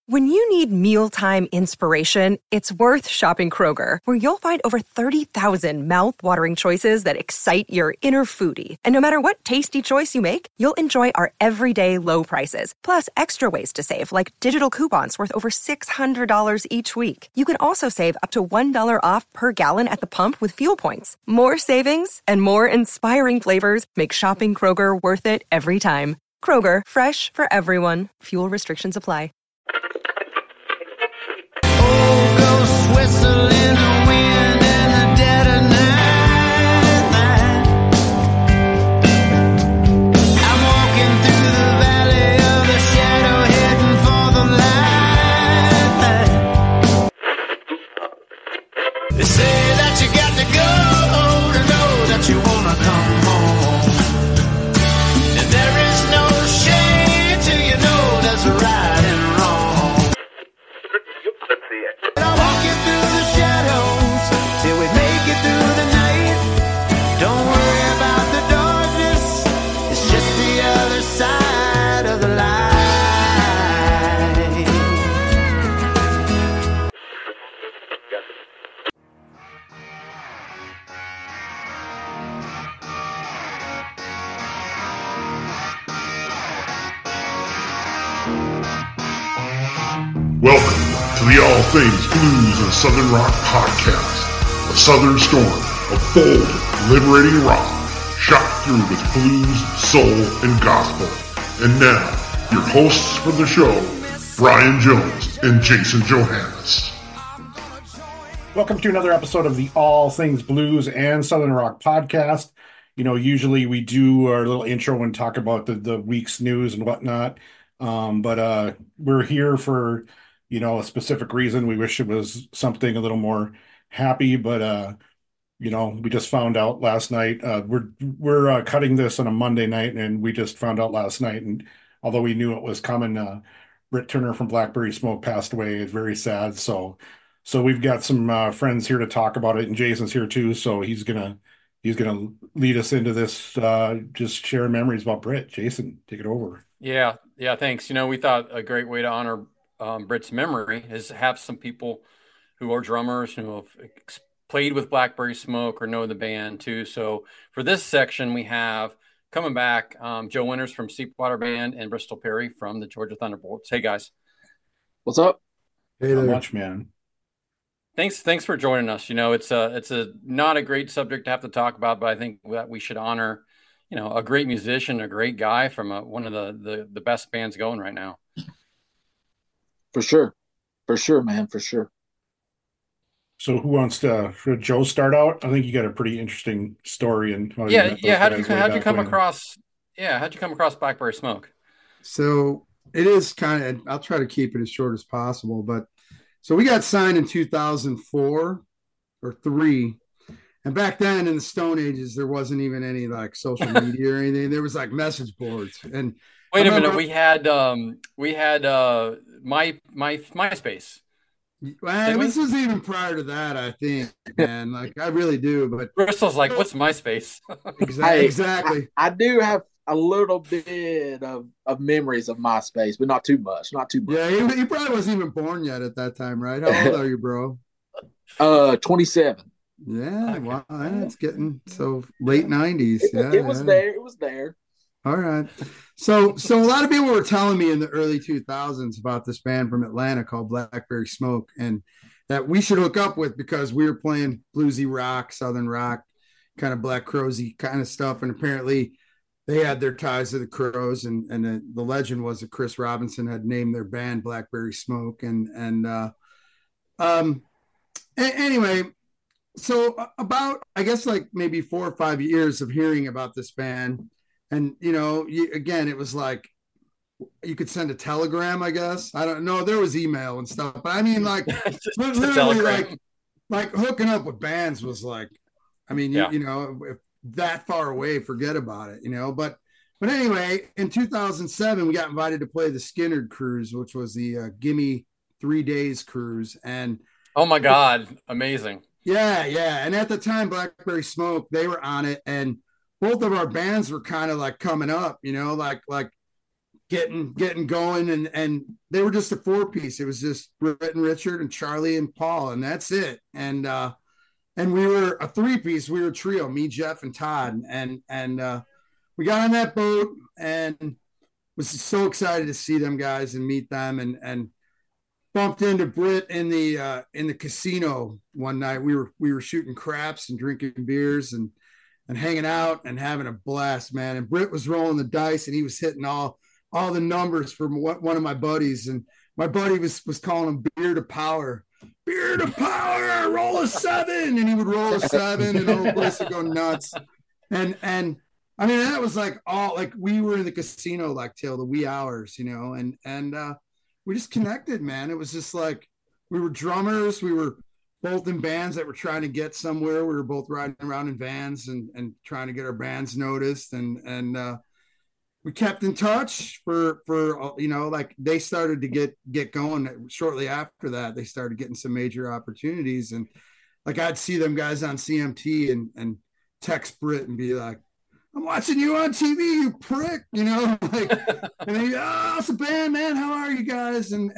When you need mealtime inspiration, it's worth shopping Kroger, where you'll find over 30,000 mouth-watering choices that excite your inner foodie. And no matter what tasty choice you make, you'll enjoy our everyday low prices, plus extra ways to save, like digital coupons worth over $600 each week. You can also save up to $1 off per gallon at the pump with fuel points. More savings and more inspiring flavors make shopping Kroger worth it every time. Kroger, fresh for everyone. Fuel restrictions apply. Whistle in the wind in the dead of night. I'm walking through the valley of the shadow, heading for the light. They say that you got to go to know that you wanna come home. And there is no shame till you know there's a right and wrong. I'm walking through the shadows till we make it through the night. Don't worry about the darkness, it's just the other side of the light. Welcome to the All Things Blues and Southern Rock podcast, a southern storm of bold, liberating rock, shot through with blues, soul, and gospel. And now, your hosts for the show, Brian Jones and Jason Johannes. Welcome to another episode of the All Things Blues and Southern Rock podcast. You know, usually we do our little intro and talk about the week's news and whatnot. But we're here for, you know, a specific reason. We wish it was something a little more happy, but you know, we just found out last night. We're cutting this on a Monday night, and we just found out last night. And although we knew it was coming, Britt Turner from Blackberry Smoke passed away. It's very sad. So we've got some friends here to talk about it, and Jason's here too. So he's gonna lead us into this. Just share memories about Britt. Jason, take it over. Yeah, thanks. You know, we thought a great way to honor Britt's memory is to have some people who are drummers who have played with Blackberry Smoke or know the band too. So for this section, we have coming back Joe Winters from Steepwater Band and Bristol Perry from the Georgia Thunderbolts. Hey guys, what's up? Hey there, much man. Thanks for joining us. You know, it's a not a great subject to have to talk about, but I think that we should honor, you know, a great musician, a great guy from one of the best bands going right now. For sure, man, for sure. So who wants to? Should Joe start out? I think you got a pretty interesting story. And how'd you come across Blackberry Smoke? So it is kind of. I'll try to keep it as short as possible, but so we got signed in 2004 or 3. And back then in the Stone Ages, there wasn't even any like social media or anything. There was like message boards. And wait a minute, we had MySpace. Well, this was even prior to that, I think. Man, like I really do. But Bristol's like, what's MySpace? Exactly. I do have a little bit of memories of MySpace, but not too much. Yeah, he probably wasn't even born yet at that time, right? How old are you, bro? 27. Yeah, okay. Wow, it's getting so late 90s. Yeah, it was there. All right. So a lot of people were telling me in the early 2000s about this band from Atlanta called Blackberry Smoke, and that we should hook up with because we were playing bluesy rock, southern rock, kind of Black Crowes-y kind of stuff. And apparently they had their ties to the Crows, and the legend was that Chris Robinson had named their band Blackberry Smoke. Anyway, so about, I guess, like maybe 4 or 5 years of hearing about this band. And, you know, again, it was like you could send a telegram, I guess. I don't know. There was email and stuff. But I mean, like, literally, like hooking up with bands was like, I mean, you know, if that far away, forget about it, you know. But anyway, in 2007, we got invited to play the Skinnerd Cruise, which was the Gimme 3 Days cruise. And oh, my God. Amazing. Yeah. And at the time, Blackberry Smoke, they were on it. And both of our bands were kind of like coming up, you know, like getting going, and they were just a four-piece. It was just Britt and Richard and Charlie and Paul, and that's it. And we were a three-piece. We were a trio, me, Jeff, and Todd. And we got on that boat and was so excited to see them guys and meet them, and bumped into Britt in the casino one night. We were shooting craps and drinking beers and hanging out and having a blast, man. And Britt was rolling the dice, and he was hitting all the numbers from one of my buddies, and my buddy was calling him Beer to Power. Beer to Power, roll a 7, and he would roll a 7, and the whole place would go nuts. And I mean, that was like we were in the casino like till the wee hours, and we just connected, man. It was just like we were drummers. We were both in bands that were trying to get somewhere. We were both riding around in vans and trying to get our bands noticed, and we kept in touch for like they started to get going shortly after that. They started getting some major opportunities, and like I'd see them guys on CMT and text Britt and be like, "I'm watching you on TV, you prick," like, and they, "Oh, it's a band, man. How are you guys?" And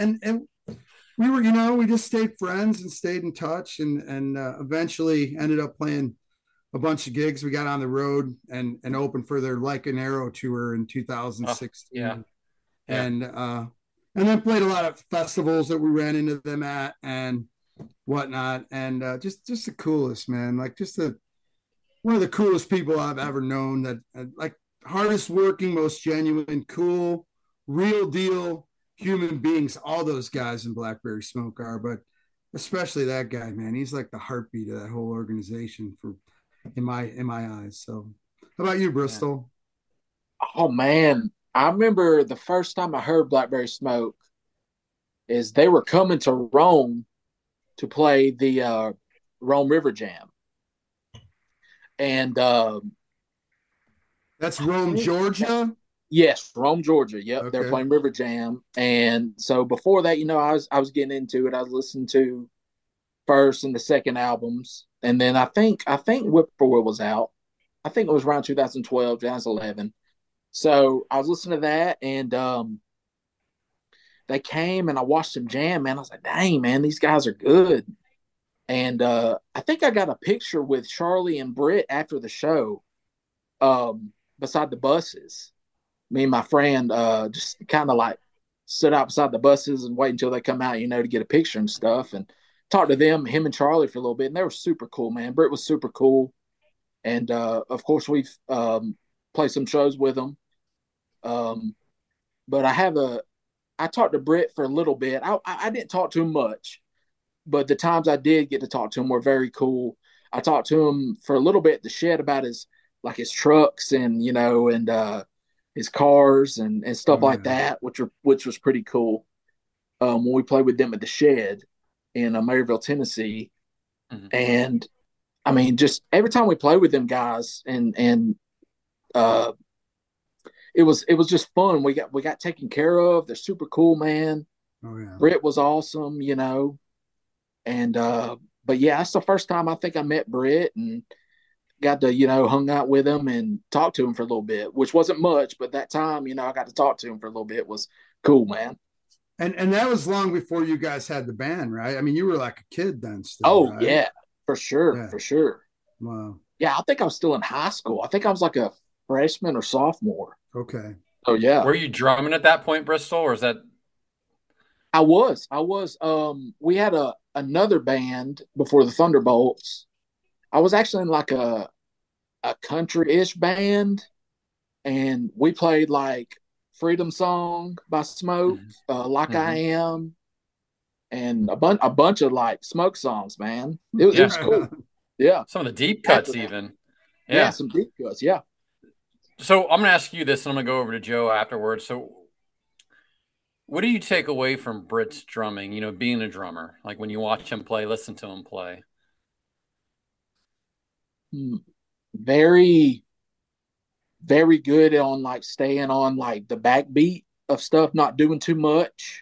we were, we just stayed friends and stayed in touch, and eventually ended up playing a bunch of gigs. We got on the road and opened for their Like an Arrow tour in 2016. Yeah. And then played a lot of festivals that we ran into them at and whatnot. And just the coolest, man. Like one of the coolest people I've ever known, that like hardest working, most genuine, cool, real deal human beings. All those guys in Blackberry Smoke are, but especially that guy, man. He's like the heartbeat of that whole organization in my eyes. So how about you, Bristol? Oh man, I remember the first time I heard Blackberry Smoke is they were coming to Rome to play the Rome River Jam. And that's Rome, Georgia. Yes, Rome, Georgia. Yep, Okay. they're playing River Jam. And so before that, I was getting into it. I was listening to first and the second albums, and then I think Whippoorwill was out. I think it was around 2012, 2011. So I was listening to that, and they came, and I watched them jam, man. I was like, dang, man, these guys are good. And I think I got a picture with Charlie and Britt after the show, beside the buses. Me and my friend just kind of like stood out beside the buses and wait until they come out, to get a picture and stuff, and talked to them, him and Charlie, for a little bit. And they were super cool, man. Britt was super cool. And of course, we've played some shows with them. But I talked to Britt for a little bit. I didn't talk to him much, but the times I did get to talk to him were very cool. I talked to him for a little bit at the shed about his trucks and, and his cars and stuff like that, which was pretty cool. When we played with them at the shed in Maryville, Tennessee. Mm-hmm. And I mean, just every time we played with them guys and it was just fun. We got taken care of. They're super cool, man. Oh yeah. Britt was awesome, and but yeah, that's the first time I think I met Britt and got to, hung out with him and talk to him for a little bit, which wasn't much, but that time, I got to talk to him for a little bit. It was cool, man. And that was long before you guys had the band, right? I mean, you were like a kid then still. Oh, right? yeah, for sure. Yeah. For sure. Wow. Yeah, I think I was still in high school. I think I was like a freshman or sophomore. Okay. Oh, yeah. Were you drumming at that point, Bristol, or is that? I was. We had another band before the Thunderbolts. I was actually in like a country-ish band, and we played like Freedom Song by Smoke, Like I Am, and a bunch of like Smoke songs, man. It was cool. Yeah. Some of the deep cuts even. Yeah, some deep cuts, yeah. So I'm going to ask you this, and I'm going to go over to Joe afterwards. So what do you take away from Britt's drumming, being a drummer? Like when you watch him play, listen to him play. Very, very good on like staying on like the backbeat of stuff, not doing too much.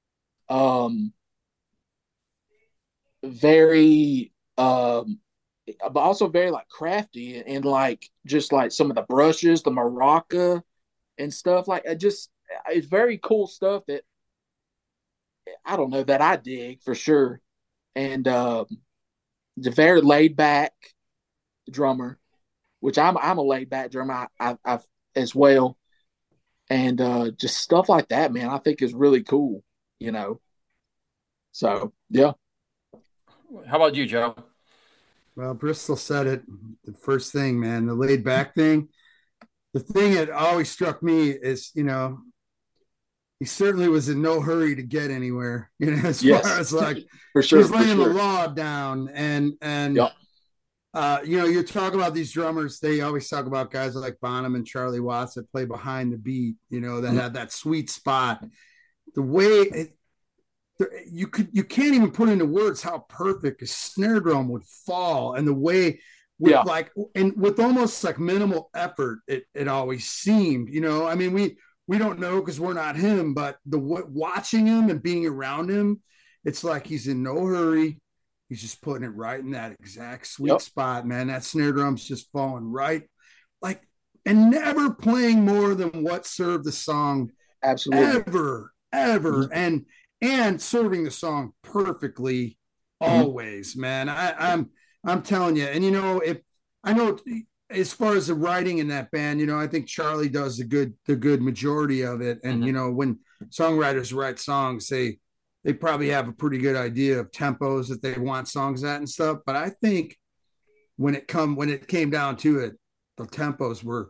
Very, but also very like crafty and like just like some of the brushes, the maraca and stuff. Like it's very cool stuff that I don't know that I dig for sure. And the very laid back drummer, which I'm a laid back drummer I've as well, and just stuff like that, man. I think is really cool, you know. So yeah, How about you, Joe? Well, Bristol said it. The first thing, man, the laid back thing. The thing that always struck me is, he certainly was in no hurry to get anywhere. As yes, far as like for sure, he's for laying sure. the law down, and Yep. you talk about these drummers. They always talk about guys like Bonham and Charlie Watts that play behind the beat. That have that sweet spot. The way you can't even put into words how perfect a snare drum would fall, and the way with with almost like minimal effort, it always seemed. I mean, we don't know because we're not him, but watching him and being around him, it's like he's in no hurry. He's just putting it right in that exact sweet spot, man. That snare drum's just falling right, like, and never playing more than what served the song. Absolutely. Ever. And serving the song perfectly always, man. I'm telling you. And if I know as far as the writing in that band, I think Charlie does the good majority of it. And when songwriters write songs, they probably have a pretty good idea of tempos that they want songs at and stuff. But I think when it came down to it, the tempos were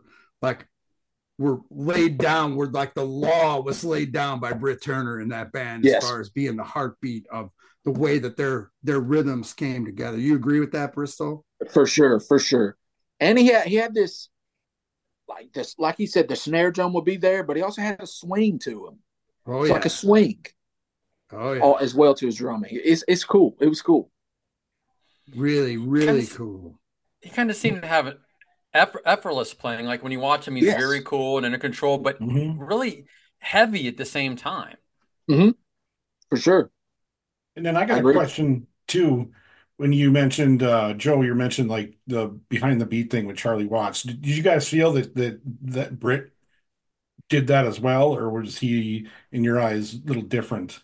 laid down, where like the law was laid down by Britt Turner in that band, as far as being the heartbeat of the way that their rhythms came together. You agree with that, Bristol? For sure. And he had this, like he said, the snare drum would be there, but he also had a swing to him. Oh, it's yeah. like a swing. Oh, yeah. As well to his drumming. It's cool. It was cool. Really, really cool. He kind of seemed to have it effortless playing. Like when you watch him, he's very cool and under control, but really heavy at the same time. Mm-hmm. For sure. And then I got a question too. When you mentioned Joe, you mentioned like the behind the beat thing with Charlie Watts. Did you guys feel that Britt did that as well, or was he, in your eyes, a little different?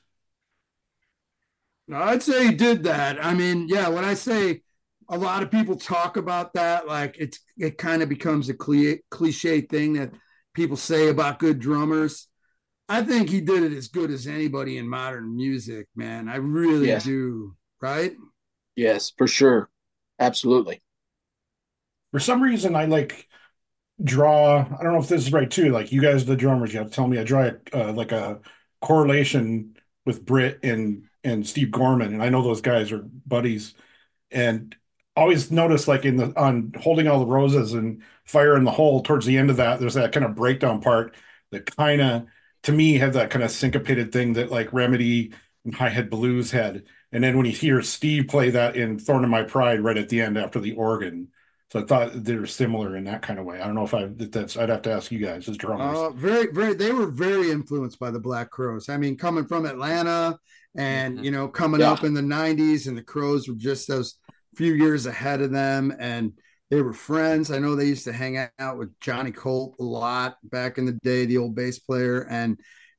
No, I'd say he did that. I mean, yeah, when I say a lot of people talk about that, like it kind of becomes a cliche thing that people say about good drummers. I think he did it as good as anybody in modern music, man. I really do. Right? Yes, for sure. Absolutely. For some reason, I draw, I don't know if this is right too, like you guys, the drummers, you have to tell me, I draw like a correlation with Britt and Steve Gorman, and I know those guys are buddies, and always notice like on Holding All the Roses and Fire in the Hole, towards the end of that, there's that kind of breakdown part that kind of, to me, had that kind of syncopated thing that like Remedy and Hi Hat Blues had. And then when you hear Steve play that in Thorn in My Pride right at the end after the organ. So I thought they were similar in that kind of way. I don't know if that's, I'd have to ask you guys as drummers. Very, very, they were very influenced by the Black Crowes. I mean, coming from Atlanta and, coming up in the 90s, and the Crowes were just those few years ahead of them, and they were friends. I know they used to hang out with Johnny Colt a lot back in the day, the old bass player. And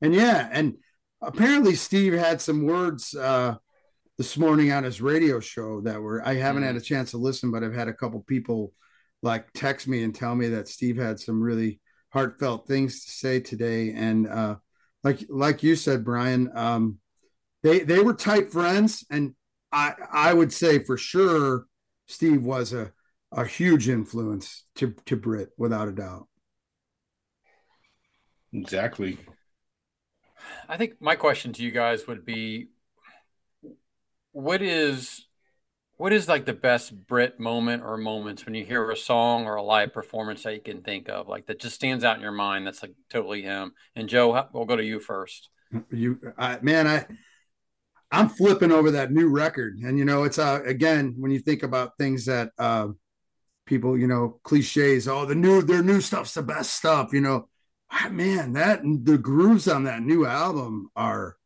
apparently Steve had some words this morning on his radio show that I haven't had a chance to listen, but I've had a couple people like text me and tell me that Steve had some really heartfelt things to say today. And like you said, Brian, they were tight friends, and I would say for sure Steve was a huge influence to Britt, without a doubt. Exactly. I think my question to you guys would be, what is like the best Britt moment or moments when you hear a song or a live performance that you can think of, like that just stands out in your mind that's like totally him? And Joe, we'll go to you first. I'm flipping over that new record, and it's again, when you think about things that people, cliches, their new stuff's the best stuff, man, that the grooves on that new album are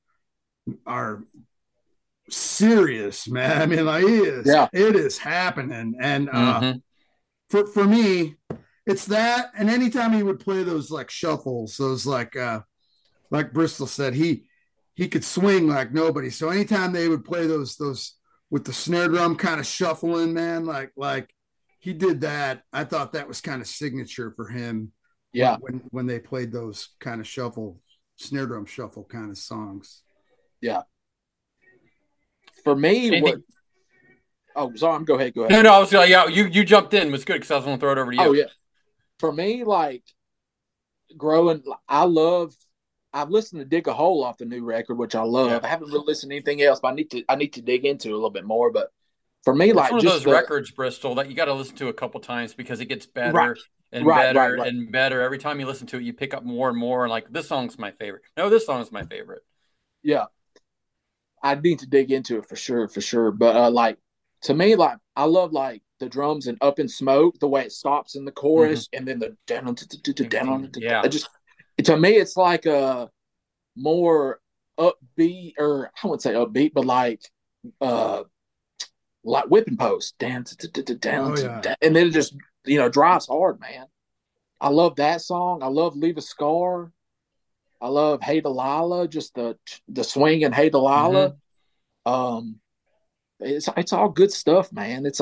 serious, man. I mean, like it is happening. And for me, it's that. And anytime he would play those like shuffles, those like like Bristol said, he could swing like nobody. So anytime they would play those with the snare drum kind of shuffling, man, like he did that. I thought that was kind of signature for him. Yeah. When they played those kind of snare drum shuffle kind of songs. Yeah. For me, sorry, go ahead. No, I was like, yeah, you jumped in. It was good because I was going to throw it over to you. Oh yeah. For me, like growing, I've listened to Dig a Hole off the new record, which I love. Yeah. I haven't really listened to anything else, but I need to dig into it a little bit more. But for me, it's one of those records, Bristol, that you got to listen to a couple times because it gets better better and better. Every time you listen to it, you pick up more and more. And like, this song's my favorite. No, this song's my favorite. Yeah. I need to dig into it for sure. But like, to me, like, I love like the drums and Up in Smoke, the way it stops in the chorus, and then the down. Yeah. To me, it's like a more upbeat, or I wouldn't say upbeat, but like Whipping Post, down, and then it just drives hard, man. I love that song. I love Leave a Scar. I love Hey Delilah, just the swing and Hey Delilah. It's all good stuff, man. It's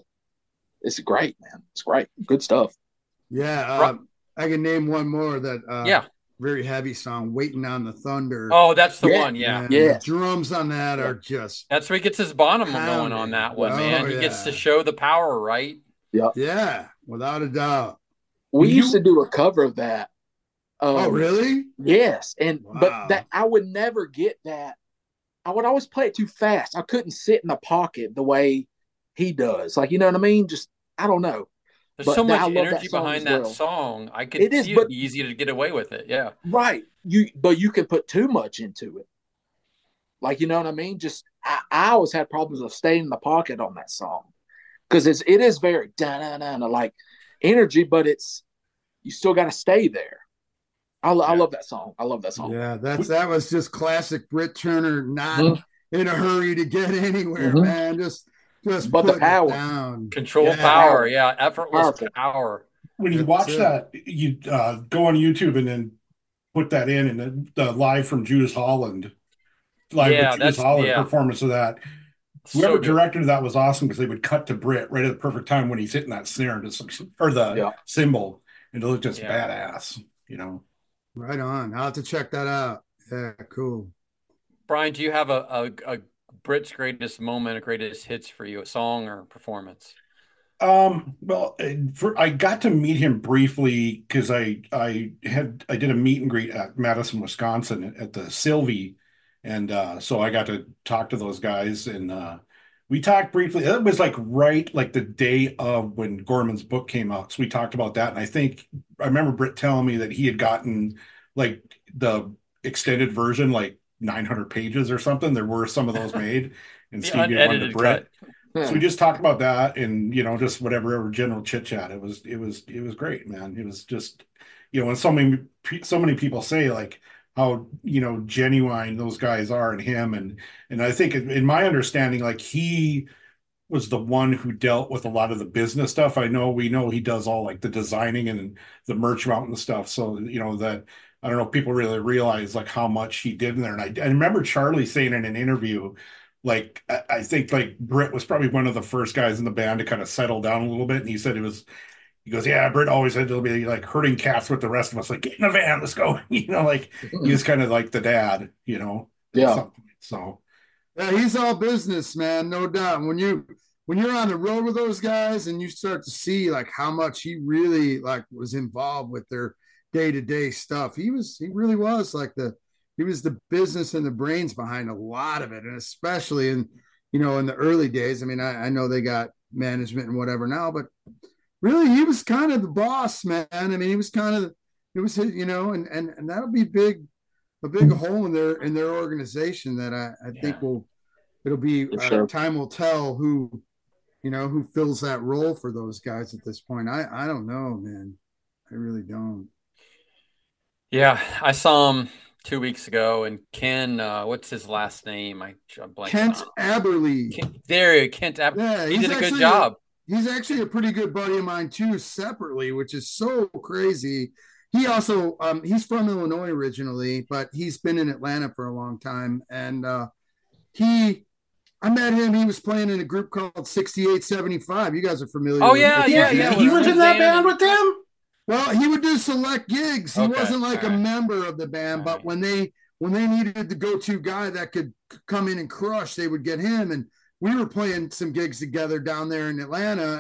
great, man. It's great. Good stuff. Yeah. I can name one more that very heavy song, Waiting on the Thunder. Oh, that's the one. Yeah. The drums on that are just. That's where he gets his Bonham going on that one, man. He gets to show the power, right? Yeah. Yeah, without a doubt. We used to do a cover of that. Oh, really? Yes. But that I would never get that. I would always play it too fast. I couldn't sit in the pocket the way he does. Like, you know what I mean? Just, I don't know. There's so much energy behind that song. I could see it'd be easy to get away with it. Yeah. Right. But you can put too much into it. Like, you know what I mean? Just, I always had problems of staying in the pocket on that song. Because it is very like energy, but you still got to stay there. I love that song. I love that song. Yeah, that was just classic Britt Turner, not in a hurry to get anywhere, man. Just but the power down. Control power, effortless power. When you watch that, you go on YouTube and then put that in, and the live from Judas Holland, performance of that. Whoever directed that was awesome because they would cut to Britt right at the perfect time when he's hitting that snare or the cymbal, and it looked just badass, Right on. I'll have to check that out. Yeah, cool. Brian, do you have a Britt's greatest moment or greatest hits for you, a song or performance? Well, I got to meet him briefly because I did a meet and greet at Madison, Wisconsin at the Sylvie, and so I got to talk to those guys, and we talked briefly. It was like the day of when Gorman's book came out, so we talked about that, and I remember Britt telling me that he had gotten like the extended version, like 900 pages or something. There were some of those made, and Steve gave one to Britt. So we just talked about that, and just whatever general chit chat. It was great, man. It was just when so many people say like how genuine those guys are, and him, and I think in my understanding, like he was the one who dealt with a lot of the business stuff. We know he does all like the designing and the merch mount and stuff. So that I don't know if people really realize like how much he did in there. And I remember Charlie saying in an interview, like I think like Britt was probably one of the first guys in the band to kind of settle down a little bit, and he said he goes, yeah, Britt always had to be like herding cats with the rest of us, like, get in the van, let's go. Like he was kind of like the dad, Yeah. So yeah, he's all business, man, no doubt. When you're on the road with those guys and you start to see like how much he really like was involved with their day-to-day stuff, he really was like he was the business and the brains behind a lot of it, and especially in in the early days. I mean, I know they got management and whatever now, but really he was kind of the boss, man. I mean, he was kind of and that'll be a big hole in their organization that I think it'll be time will tell who fills that role for those guys at this point. I don't know, man. I really don't. Yeah, I saw him 2 weeks ago, and Ken, what's his last name? Kent Aberle. Kent Aberle. Yeah, he did a good job. He's actually a pretty good buddy of mine too, separately, which is so crazy. he also he's from Illinois originally, but he's been in Atlanta for a long time. And he I met him. He was playing in a group called 6875. You guys are familiar Oh with yeah, it. yeah, Yeah, yeah. he was in that Suzanne band and- with them. Well, he would do select gigs. He Okay, wasn't like a alright. member of the band, but Alright. when they needed the go-to guy that could come in and crush, they would get him. And we were playing some gigs together down there in Atlanta,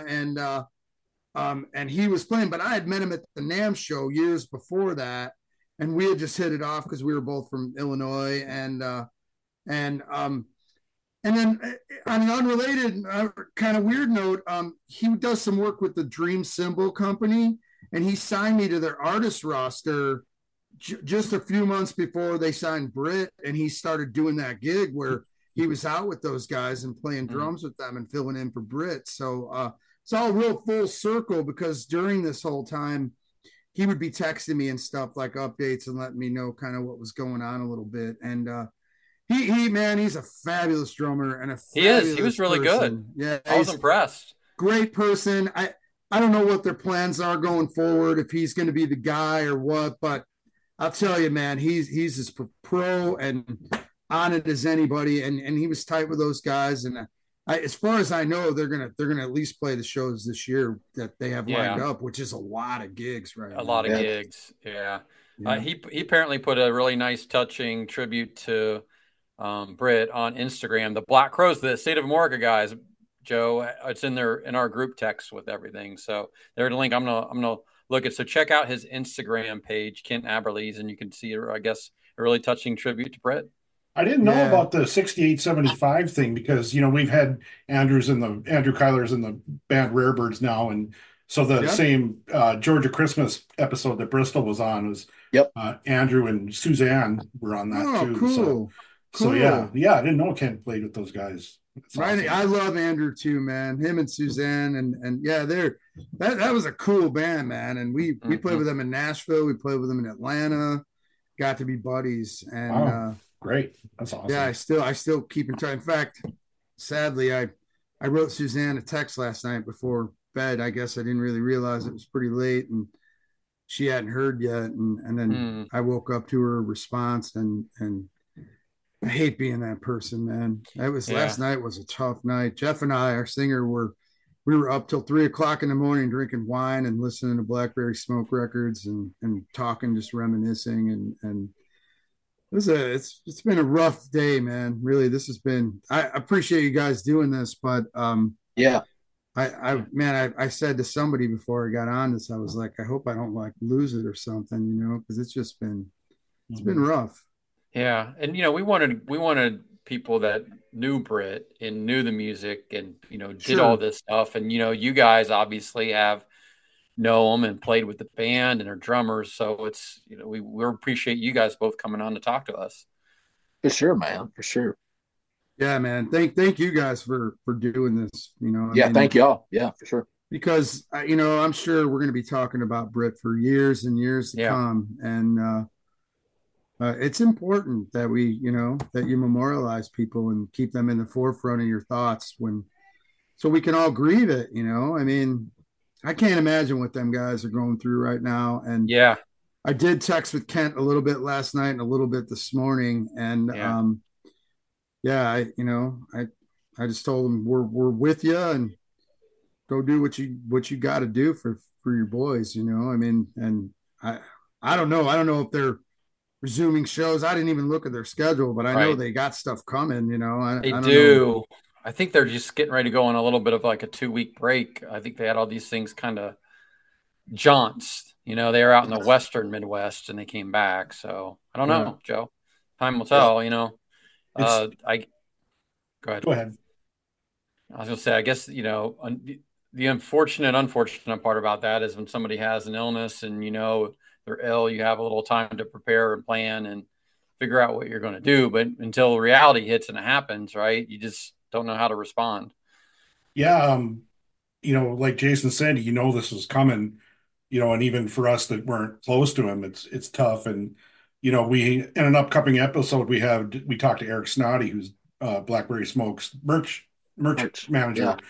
and he was playing, but I had met him at the NAMM show years before that, and we had just hit it off because we were both from Illinois, and then on an unrelated kind of weird note, he does some work with the Dream Symbol Company, and he signed me to their artist roster just a few months before they signed Britt, and he started doing that gig where he was out with those guys and playing drums with them and filling in for Britt. So it's all real full circle, because during this whole time, he would be texting me and stuff like updates and letting me know kind of what was going on a little bit. And man, he's a fabulous drummer and a He is. He fabulous was really person. good. Yeah, I was he's impressed. great person. I don't know what their plans are going forward, if he's going to be the guy or what, but I'll tell you, man, he's as pro and on it as anybody, and he was tight with those guys. And as far as I know, they're gonna at least play the shows this year that they have lined Yeah. up, which is a lot of gigs right A now. lot of Yeah. gigs. Yeah. Yeah. He apparently put a really nice, touching tribute to Britt on Instagram. The Black Crows, the State of America guys, Joe. It's in our group text with everything. So there's a link. I'm gonna look at. So check out his Instagram page, Kent Aberlees, and you can see, I guess, a really touching tribute to Britt. I didn't know Yeah. about the 6875 thing because, we've had Andrew Kyler's in the band Rarebirds now. And so the Yeah. same Georgia Christmas episode that Bristol was on was Yep. Andrew and Suzanne were on that Oh, too. cool. So yeah, I didn't know Ken played with those guys. That's Right. awesome. I love Andrew too, man. Him and Suzanne, and yeah, that was a cool band, man. And we played Mhm. with them in Nashville. We played with them in Atlanta. Got to be buddies, and Wow. Great. That's awesome. yeah, I still keep in touch. In fact, sadly, I wrote Suzanne a text last night before bed. I guess I didn't really realize it was pretty late, and she hadn't heard yet. And then I woke up to her response, and I hate being that person, man. Last night was a tough night. Jeff and I, our singer, we were up till 3 o'clock in the morning drinking wine and listening to Blackberry Smoke records and talking, just reminiscing, and it's been a rough day, man. Really, this has been. I appreciate you guys doing this, but Yeah. I said to somebody before I got on this, I was like, I hope I don't lose it or something, because it's been rough. Yeah, and we wanted people that knew Britt and knew the music and did Sure. all this stuff, and you guys obviously know them and played with the band and are drummers, so it's we appreciate you guys both coming on to talk to us. For sure, man. For sure. Yeah, man. Thank you guys for doing this. Yeah. Thank y'all. Yeah, for sure. Because I'm sure we're going to be talking about Britt for years and years to come, and it's important that that you memorialize people and keep them in the forefront of your thoughts so we can all grieve it. I mean, I can't imagine what them guys are going through right now. And Yeah, I did text with Kent a little bit last night and a little bit this morning, and I just told him we're with you, and go do what you got to do for your boys. I mean, and I don't know if they're resuming shows. I didn't even look at their schedule, but I know Right. they got stuff coming. they I don't do. know. I think they're just getting ready to go on a little bit of like a 2-week break. I think they had all these things kind of jaunts. They were out in the Western Midwest and they came back. So I don't know, Joe. Time will tell. Go ahead. Go ahead. I was gonna say, I guess the unfortunate part about that is when somebody has an illness and they're ill, you have a little time to prepare and plan and figure out what you're going to do. But until reality hits and it happens, right, you just don't know how to respond. Yeah. Like Jason said, this was coming, and even for us that weren't close to him, it's tough. And, we, in an upcoming episode, we talked to Eric Snoddy, who's Blackberry Smoke's merch manager, Yeah.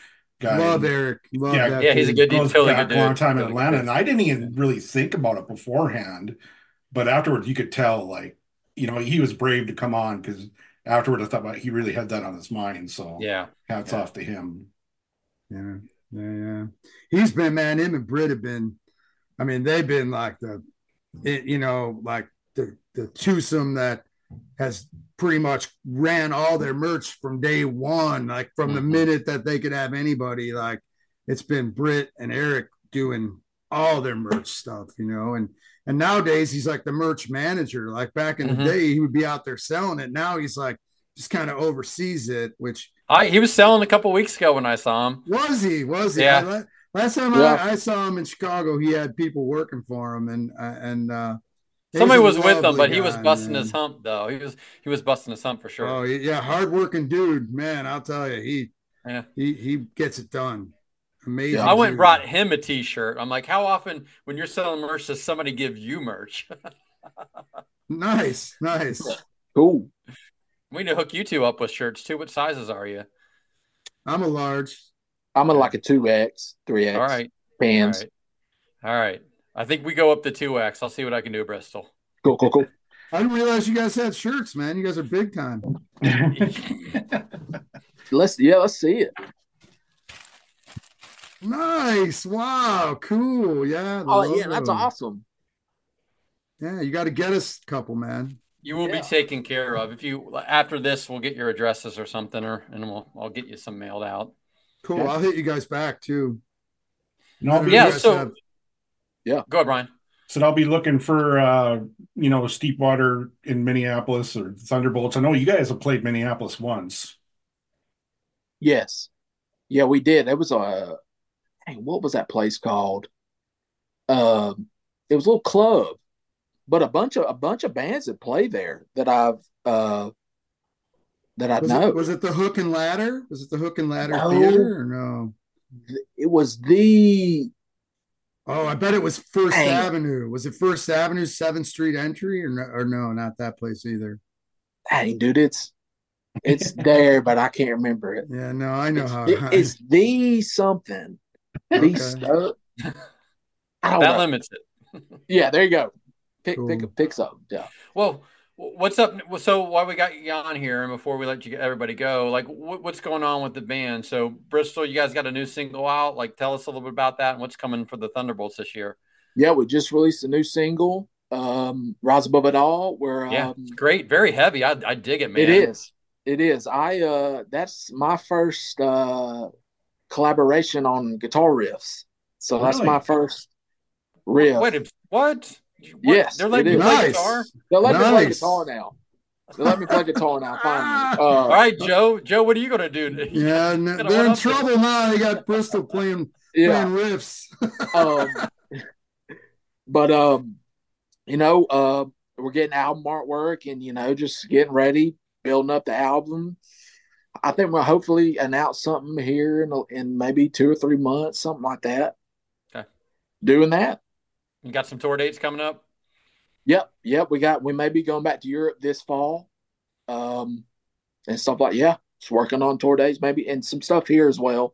guy. Love Eric. Love Yeah, that Yeah, he's a dude. good, Goes totally back good a long dude. time in Totally good Atlanta, dude. and I didn't even really think about it beforehand, but afterwards you could tell, like, he was brave to come on because afterward I thought about he really had that on his mind. So Yeah. hats Yeah. off to him. Yeah, yeah. He's been, man, him and Britt have been, I mean, they've been like like the twosome that has pretty much ran all their merch from day one, like from the minute that they could have anybody. Like it's been Britt and Eric doing all their merch stuff, and nowadays he's like the merch manager. Like back in the day, he would be out there selling it. Now he's like just kind of oversees it, which He was selling a couple weeks ago when I saw him. was he? Yeah. Last time I saw him in Chicago, he had people working for him, and somebody was with him, but guy, he was busting man. his hump though. He was busting his hump for sure. Oh yeah, hardworking dude, man. I'll tell you, he gets it done. Amazing. I went and brought him a T-shirt. I'm like, how often when you're selling merch does somebody give you merch? Nice. Cool. We need to hook you two up with shirts too. What sizes are you? I'm a large. I'm in like a 2X, 3X. All right. Pants. All right. I think we go up to 2X. I'll see what I can do, Bristol. Cool. I didn't realize you guys had shirts, man. You guys are big time. Let's see it. Nice. Wow. Cool. Yeah. That's awesome. Yeah, you got to get us a couple, man. You will be taken care of. If you after this, we'll get your addresses or something, I'll get you some mailed out. Cool. Yeah. I'll hit you guys back too. Go ahead, Brian. So I'll be looking for Steep Water in Minneapolis or Thunderbolts. I know you guys have played Minneapolis once. Yes. Yeah, we did. It was what was that place called? It was a little club, but a bunch of bands that play there that I've know. Was it the Hook and Ladder? Was it the Hook and Ladder Theater or no? It was the. Oh, I bet it was First Avenue. Was it First Avenue, 7th Street entry, or no, not that place either? Hey, dude, it's there, but I can't remember it. Yeah, no, I know how. It's the something. Okay. The stuff. I don't that know. limits it. Yeah, there you go. Cool. Pick something. Yeah. Well, what's up? So while we got you on here, and before we let everybody go, like what's going on with the band? So Bristol, you guys got a new single out. Like, tell us a little bit about that and what's coming for the Thunderbolts this year. Yeah, we just released a new single, "Rise Above It All." Where it's great, very heavy. I dig it, man. It is. That's my first collaboration on guitar riffs. So that's my first riff. Wait, what? Yes, they're letting you play guitar. They're letting me play guitar now. Finally. All right, Joe. Joe, what are you gonna do? Yeah, they're in trouble now. They got Bristol playing riffs. We're getting album artwork and just getting ready, building up the album. I think we'll hopefully announce something here in maybe 2 or 3 months, something like that. Okay. Doing that. You got some tour dates coming up? Yep. We may be going back to Europe this fall. And stuff like just working on tour dates maybe and some stuff here as well.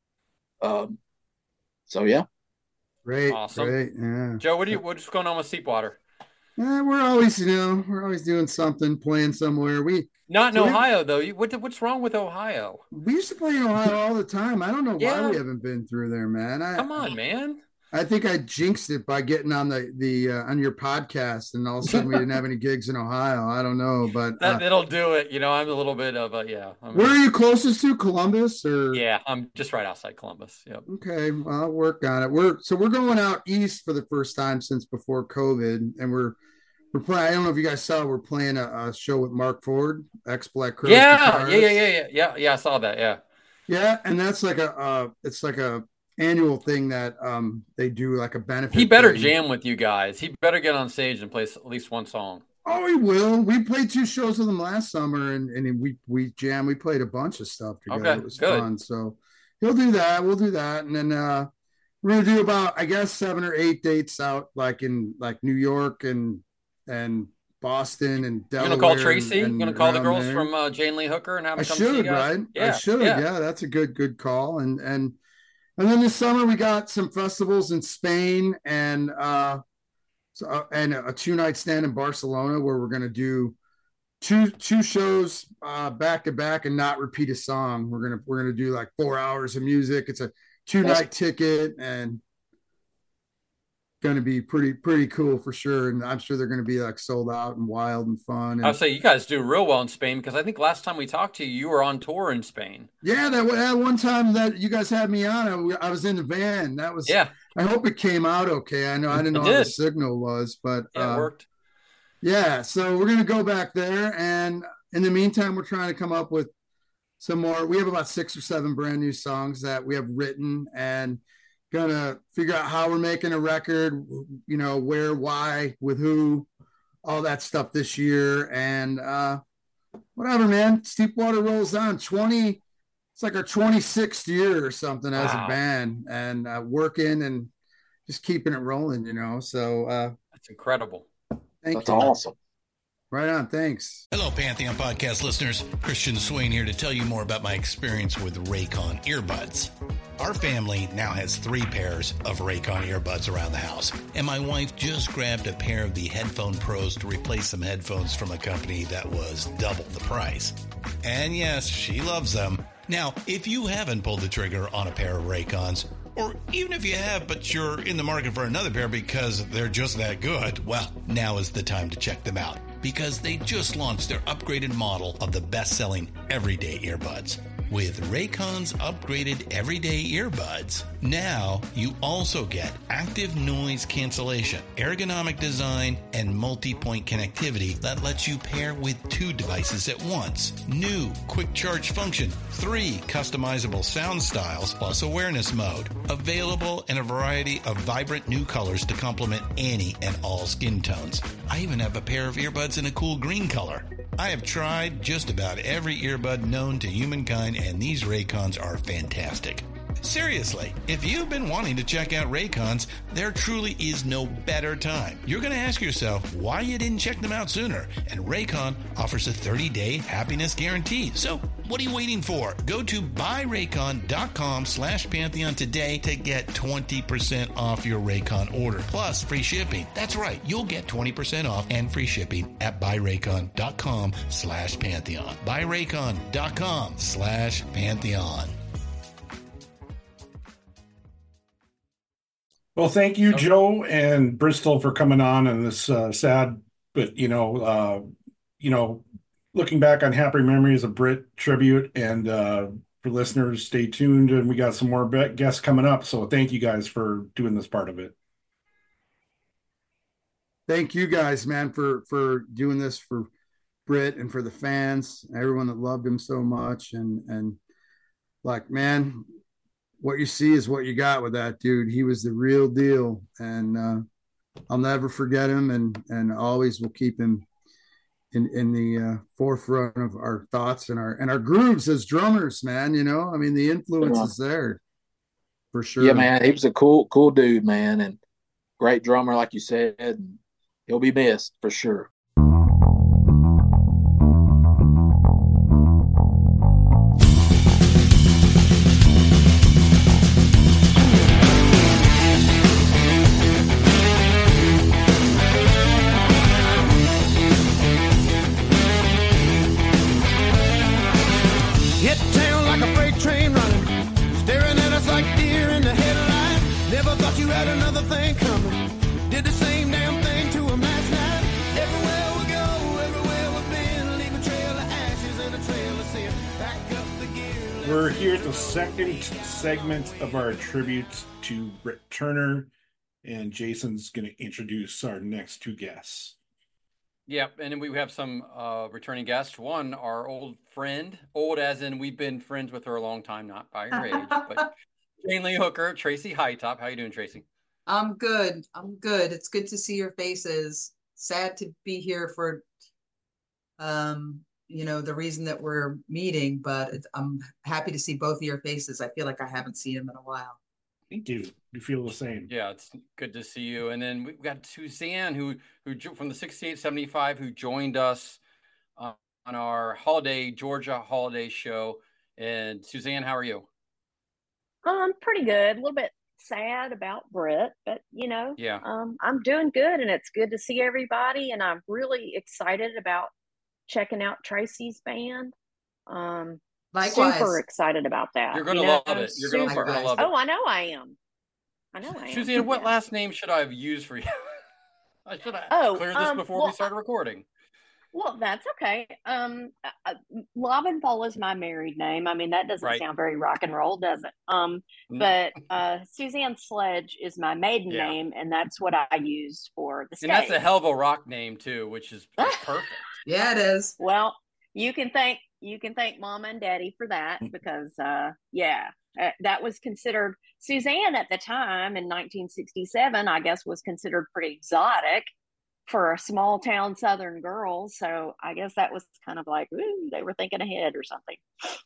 Great. Awesome. Great. Yeah. Joe, what's going on with Steepwater? Yeah, we're always doing something, playing somewhere. Not in Ohio though. What's wrong with Ohio? We used to play in Ohio all the time. I don't know why we haven't been through there, man. Come on, man. I think I jinxed it by getting on the on your podcast, and all of a sudden we didn't have any gigs in Ohio. I don't know, but it'll do it. I'm a little bit of where are you closest to? Columbus or? Yeah, I'm just right outside Columbus. Yep. Okay, well, I'll work on it. We're going out east for the first time since before COVID, and we're playing. I don't know if you guys saw. We're playing a show with Mark Ford, ex Black Crowes. Yeah. I saw that. Yeah. Yeah, and that's like it's like a annual thing that they do, like a benefit. He better thing. jam with you guys. He better get on stage and play at least one song. Oh, he will. We played 2 shows with him last summer, and we jammed. We played a bunch of stuff together. Okay, it was fun. So he'll do that. We'll do that, and then we're gonna do about 7 or 8 dates out, like in New York and Boston and Delaware. You gonna call Tracy? You gonna call the girls from Jane Lee Hooker and have them come see you guys? Right? Yeah, I should. Yeah, that's a good call. And And then this summer we got some festivals in Spain and and a 2-night stand in Barcelona where we're going to do two shows back to back and not repeat a song. We're gonna do like 4 hours of music. It's a 2-night ticket and going to be pretty cool for sure. And I'm sure they're going to be like sold out and wild and fun. And I'll say you guys do real well in Spain because I think last time we talked to you, you were on tour in Spain. yeah, that one time that you guys had me on, I was in the van. That was Yeah. I hope it came out okay. I didn't know how the signal was, but yeah, it worked. Yeah, so we're gonna go back there, and in the meantime, we're trying to come up with some more. We have about 6 or 7 brand new songs that we have written, and gonna figure out how we're making a record. You know, where, why, with who, all that stuff this year, and whatever, man. Steepwater rolls on. It's like our 26th year or something as a band, and working and just keeping it rolling. You know, so that's incredible. That's awesome. Right on. Thanks. Hello, Pantheon podcast listeners. Christian Swain here to tell you more about my experience with Raycon earbuds. Our family now has 3 pairs of Raycon earbuds around the house, and my wife just grabbed a pair of the Headphone Pros to replace some headphones from a company that was double the price. And yes, she loves them. Now, if you haven't pulled the trigger on a pair of Raycons, or even if you have, but you're in the market for another pair because they're just that good, well, now is the time to check them out because they just launched their upgraded model of the best-selling everyday earbuds. With Raycon's upgraded everyday earbuds, now you also get active noise cancellation, ergonomic design, and multi-point connectivity that lets you pair with 2 devices at once. New quick charge function, 3 customizable sound styles, plus awareness mode. Available in a variety of vibrant new colors to complement any and all skin tones. I even have a pair of earbuds in a cool green color. I have tried just about every earbud known to humankind, and these Raycons are fantastic. Seriously, if you've been wanting to check out Raycons, there truly is no better time. You're going to ask yourself why you didn't check them out sooner, and Raycon offers a 30-day happiness guarantee. So what are you waiting for? Go to buyraycon.com/Pantheon today to get 20% off your Raycon order, plus free shipping. That's right, you'll get 20% off and free shipping at buyraycon.com/Pantheon. buyraycon.com/Pantheon. Well, thank you, Joe and Bristol, for coming on this sad, but looking back on happy memories of Brit tribute. And for listeners, stay tuned, and we got some more guests coming up. So thank you guys for doing this part of it. Thank you guys, man, for doing this for Brit and for the fans, everyone that loved him so much, and like, man. What you see is what you got with that dude. He was the real deal, and I'll never forget him, and always will keep him in the forefront of our thoughts and our grooves as drummers, man. You know, I mean, the influence is there for sure. Yeah, man, he was a cool dude, man, and great drummer, like you said. And he'll be missed for sure. We're here at the second segment of our tribute to Brit Turner, and Jason's going to introduce our next 2 guests. Yep, and then we have some returning guests. One, our old friend, old as in we've been friends with her a long time, not by her age, but Jane Lee Hooker, Tracy Hightop. How you doing, Tracy? I'm good. It's good to see your faces. Sad to be here for the reason that we're meeting, but I'm happy to see both of your faces. I feel like I haven't seen them in a while. Thank you. You feel the same. Yeah, it's good to see you. And then we've got Suzanne, who from the 6875, who joined us on our Georgia holiday show. And Suzanne, how are you? Pretty good. A little bit sad about Britt, but Yeah. I'm doing good, and it's good to see everybody, and I'm really excited about checking out Tracy's band. Super Likewise. excited about that. You're gonna love it. You're gonna Super. love it. Oh, I know I am. Suzanne, what Yeah. last name should I have used for you? I should have Oh, cleared this before we started recording. Well, that's okay. Loventhal is my married name. I mean, that doesn't Right. sound very rock and roll, does it? But Suzanne Sledge is my maiden Yeah. name, and that's what I used for the stage. And that's a hell of a rock name too, which is perfect. Yeah, it is. Well, you can thank Mama and Daddy for that because that was considered, Suzanne at the time in 1967, I guess, was considered pretty exotic for a small town Southern girl. So I guess that was kind of like, ooh, they were thinking ahead or something.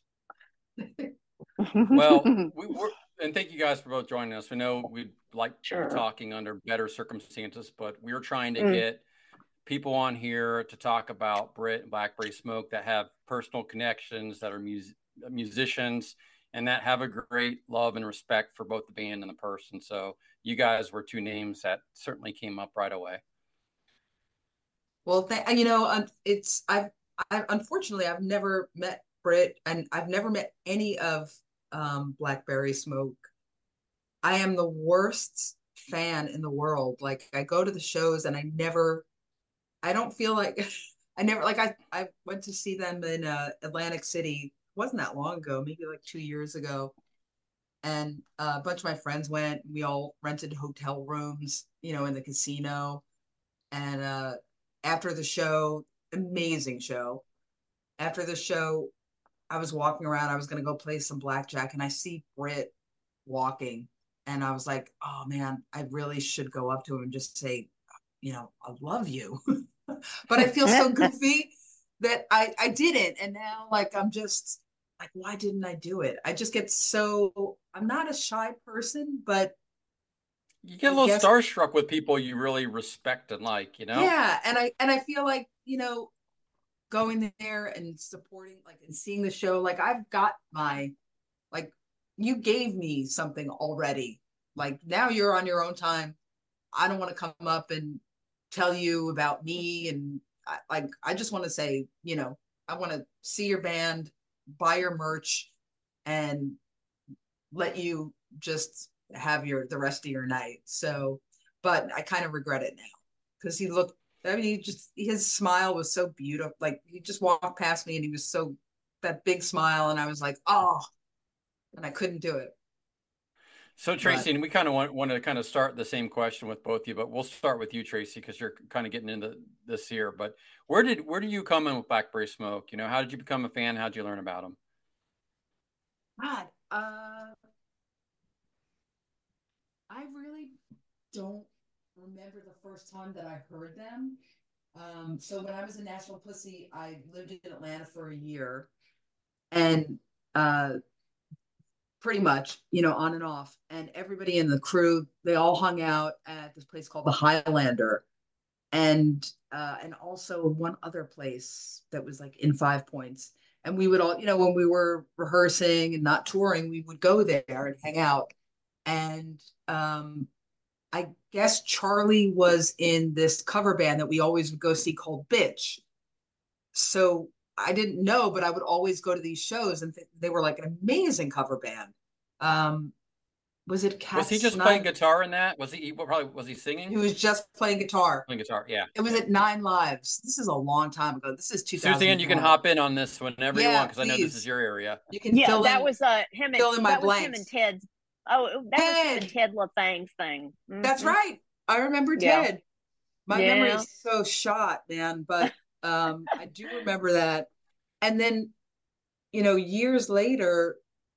Well, and thank you guys for both joining us. We know we'd like to be talking under better circumstances, but we're trying to get people on here to talk about Britt and Blackberry Smoke that have personal connections, that are musicians, and that have a great love and respect for both the band and the person. So you guys were two names that certainly came up right away. Well, unfortunately I've never met Britt, and I've never met any of Blackberry Smoke. I am the worst fan in the world. Like, I go to the shows and I don't feel like I went to see them in Atlantic City. It wasn't that long ago, maybe like 2 years ago. And a bunch of my friends went. We all rented hotel rooms, in the casino. And after the show, amazing show. After the show, I was walking around. I was going to go play some blackjack, and I see Britt walking. And I was like, oh, man, I really should go up to him and just say, I love you. But I feel so goofy that I didn't. And now, like, I'm just like, why didn't I do it? I just get I'm not a shy person, but you get a little starstruck with people you really respect and like, Yeah. And I feel like, going there and supporting, like, and seeing the show, like, I've got you gave me something already. Like, now you're on your own time. I don't want to come up and tell you about me. And I just want to say, I want to see your band, buy your merch, and let you just have the rest of your night. So, but I kind of regret it now because his smile was so beautiful. Like, he just walked past me and he was that big smile. And I was like, oh, and I couldn't do it. So Tracy, and we kind of want to kind of start the same question with both of you, but we'll start with you, Tracy, because you're kind of getting into this here. But where did you come in with Blackberry Smoke? How did you become a fan? How did you learn about them? God, I really don't remember the first time that I heard them. So when I was in Nashville Pussy, I lived in Atlanta for a year, and pretty much, on and off. And everybody in the crew, they all hung out at this place called the Highlander, and also one other place that was like in Five Points. And we would all, when we were rehearsing and not touring, we would go there and hang out. And I guess Charlie was in this cover band that we always would go see called Bitch. So I didn't know, but I would always go to these shows, and they were like an amazing cover band. Was it Cat Was he just playing guitar in that? Was he singing? He was just playing guitar. Playing guitar, yeah. It was at Nine Lives. This is a long time ago. This is 2000. Suzanne, you can hop in on this whenever you want, because I know this is your area. You can fill that in, was him and Ted's. Oh, that was him and Ted LaFang's thing. Mm-hmm. That's right. I remember Ted. My memory is so shot, man. But I do remember that. And then, years later,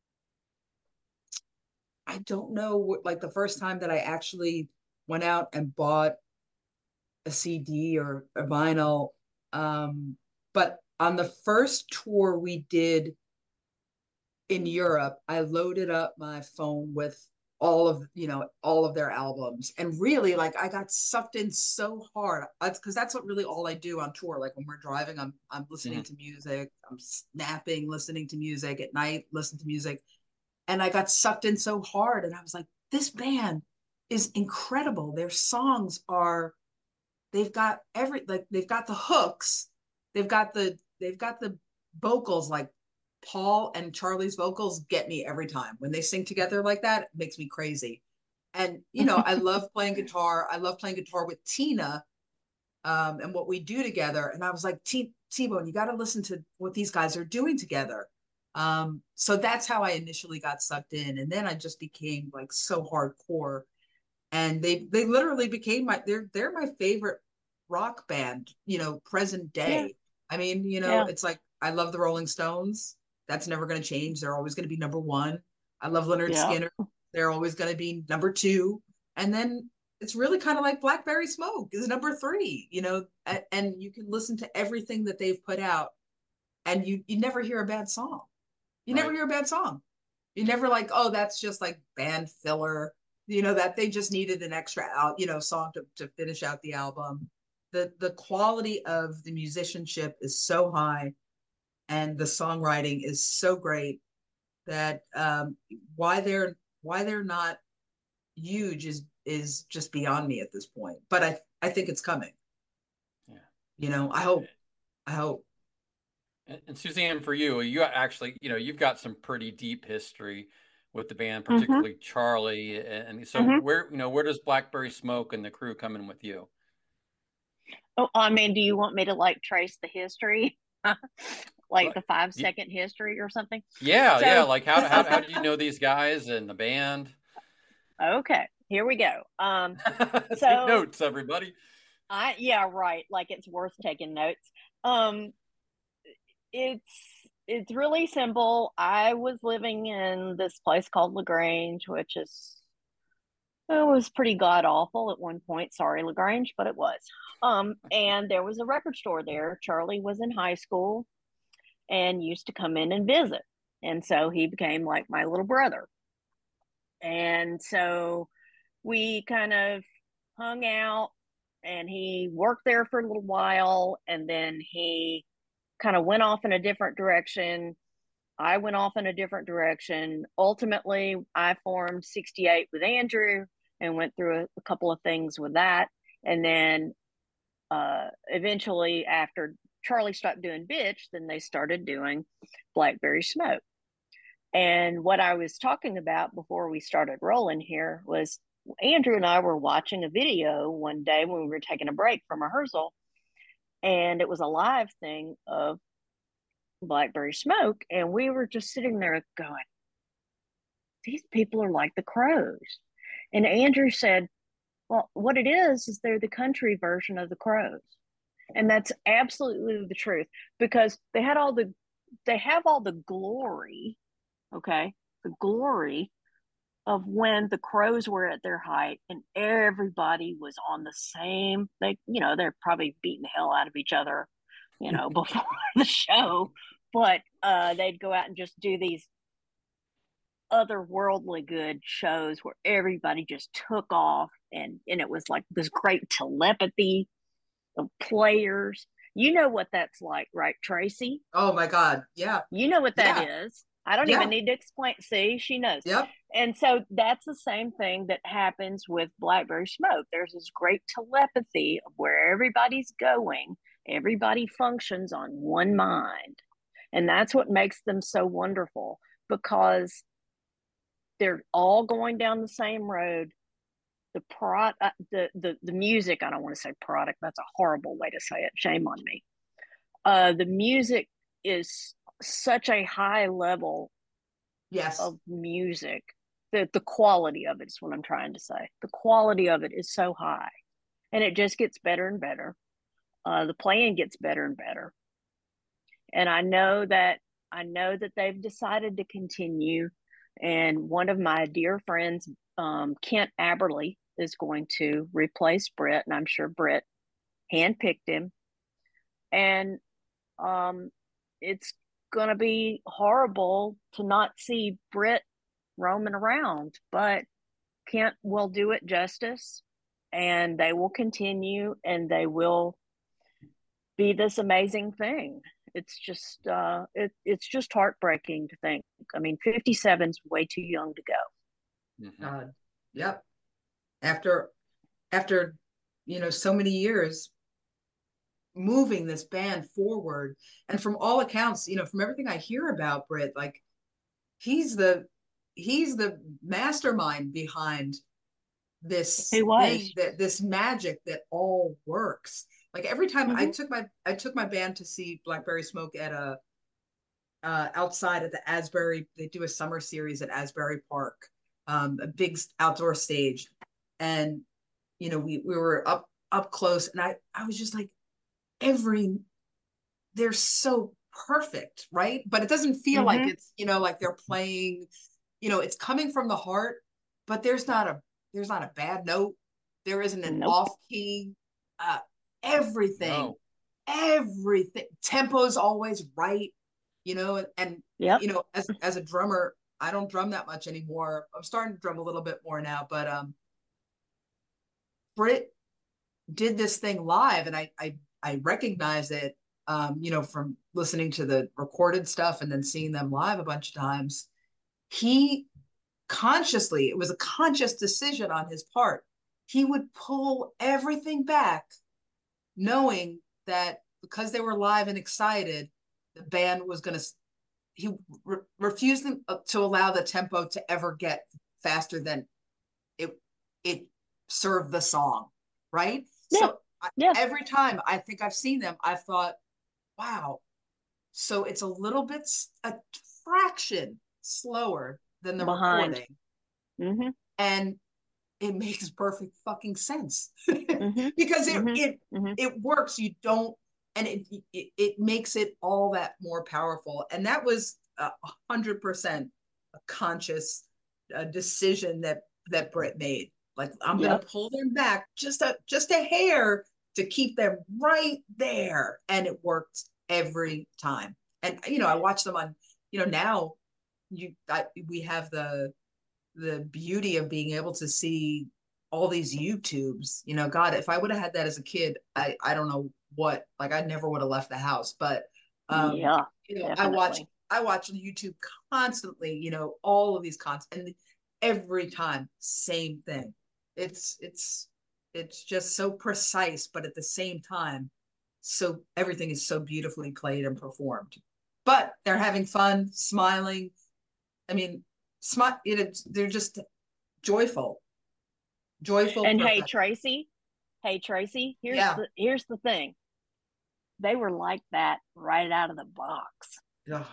I don't know what, like, the first time that I actually went out and bought a CD or a vinyl. But on the first tour we did in Europe, I loaded up my phone with all of their albums, and really, like, I got sucked in so hard, because that's what really all I do on tour. Like, when we're driving, I'm listening to music, I'm snapping, listening to music at night, listen to music. And I got sucked in so hard, and I was like, this band is incredible. Their songs are, they've got they've got the hooks, they've got the vocals, like Paul and Charlie's vocals get me every time. When they sing together like that, it makes me crazy. And I love playing guitar. I love playing guitar with Tina, and what we do together. And I was like, T-Bone, you got to listen to what these guys are doing together. So that's how I initially got sucked in, and then I just became like so hardcore. And they literally became they're my favorite rock band, present Yeah. day. I mean, Yeah. it's like I love the Rolling Stones. That's never going to change. They're always going to be number one. I love Leonard Yeah. Skinner. They're always going to be number two. And then it's really kind of like Blackberry Smoke is number three, and you can listen to everything that they've put out, and you never hear a bad song. You never Right. hear a bad song. You never like, oh, that's just like band filler, that they just needed an extra out, song to finish out the album. The quality of the musicianship is so high, and the songwriting is so great that why they're not huge is just beyond me at this point. But I think it's coming. Yeah. I hope. And Suzanne, for you, you actually, you've got some pretty deep history with the band, Mm-hmm. particularly Charlie. And so Mm-hmm. where does Blackberry Smoke and the crew come in with you? Oh, I mean, do you want me to like trace the history? Like the 5-second history or something? Yeah, So- yeah. Like how do you know these guys and the band? Okay, here we go. Take So- notes, everybody. Yeah, right. Like it's worth taking notes. It's really simple. I was living in this place called LaGrange, which it was pretty god awful at one point. Sorry, LaGrange, but it was. And there was a record store there. Charlie was in high school and used to come in and visit. And so he became like my little brother. And so we kind of hung out, and he worked there for a little while, and then he kind of went off in a different direction. I went off in a different direction. Ultimately, I formed 68 with Andrew and went through a couple of things with that. And then eventually, after Charlie stopped doing Bitch, then they started doing Blackberry Smoke. And what I was talking about before we started rolling here was Andrew and I were watching a video one day when we were taking a break from rehearsal, and it was a live thing of Blackberry Smoke, and we were just sitting there going, these people are like the Crows. And Andrew said, well, what it is they're the country version of the Crows. And that's absolutely the truth, because they have all the glory, okay, the glory of when the Crows were at their height and everybody was on the same, they're probably beating the hell out of each other, before the show, but they'd go out and just do these otherworldly good shows where everybody just took off, and it was like this great telepathy of players. You know what that's like, right, Tracy? Oh my God. Yeah. You know what that is. I don't Yeah. even need to explain. See, she knows. Yep. And so that's the same thing that happens with Blackberry Smoke. There's this great telepathy of where everybody's going. Everybody functions on one mind. And that's what makes them so wonderful, because they're all going down the same road. The music, I don't want to say product, that's a horrible way to say it. Shame on me. The music is such a high level Yes. of music. The quality of it is what I'm trying to say. The quality of it is so high, and it just gets better and better. The playing gets better and better. And I know that they've decided to continue. And one of my dear friends, Kent Aberley, is going to replace Brett, and I'm sure Brett handpicked him. And it's going to be horrible to not see Brett roaming around, but Kent will do it justice, and they will continue, and they will be this amazing thing. It's just it's just heartbreaking to think. I mean, 57's way too young to go. Mhm. Yep. After so many years moving this band forward, and from all accounts, from everything I hear about Britt, like he's the mastermind behind He this thing, was. that this magic that all works. Like every time I Hmm. took my band to see Blackberry Smoke at a outside at the Asbury. They do a summer series at Asbury Park, a big outdoor stage, and we were up close, and I was just like, every they're so perfect, right? But it doesn't feel like Hmm. it's like they're playing, it's coming from the heart, but there's not a bad note, there isn't an Nope. off key, uh, everything No. everything tempo's always right, and Yep. as a drummer, I don't drum that much anymore. I'm starting to drum a little bit more now, but Britt did this thing live, and I recognize it, from listening to the recorded stuff and then seeing them live a bunch of times. He consciously, it was a conscious decision on his part. He would pull everything back, knowing that because they were live and excited, the band was going to. He refused to allow the tempo to ever get faster than it it served the song, right? Yeah. So Yeah. every time I think I've seen them, I've thought, wow, so it's a little bit, a fraction slower than the Behind. recording, Hmm. and it makes perfect fucking sense Hmm. because it Hmm. it Hmm. it works. You don't, and it makes it all that more powerful. And that was 100% a conscious decision that Britt made. Like, I'm gonna Yep. pull them back just a hair to keep them right there, and it worked every time. And I watch them on, now we have the beauty of being able to see all these YouTubes. God, if I would have had that as a kid, I don't know what, like, I never would have left the house. But Yeah. I watch Definitely. YouTube constantly, all of these content, and every time same thing. It's just so precise, but at the same time, so everything is so beautifully played and performed. But they're having fun, smiling. I mean, smart. They're just joyful, joyful, And perfect. Hey Tracy, Yeah. here's the thing. They were like that right out of the box. Ugh.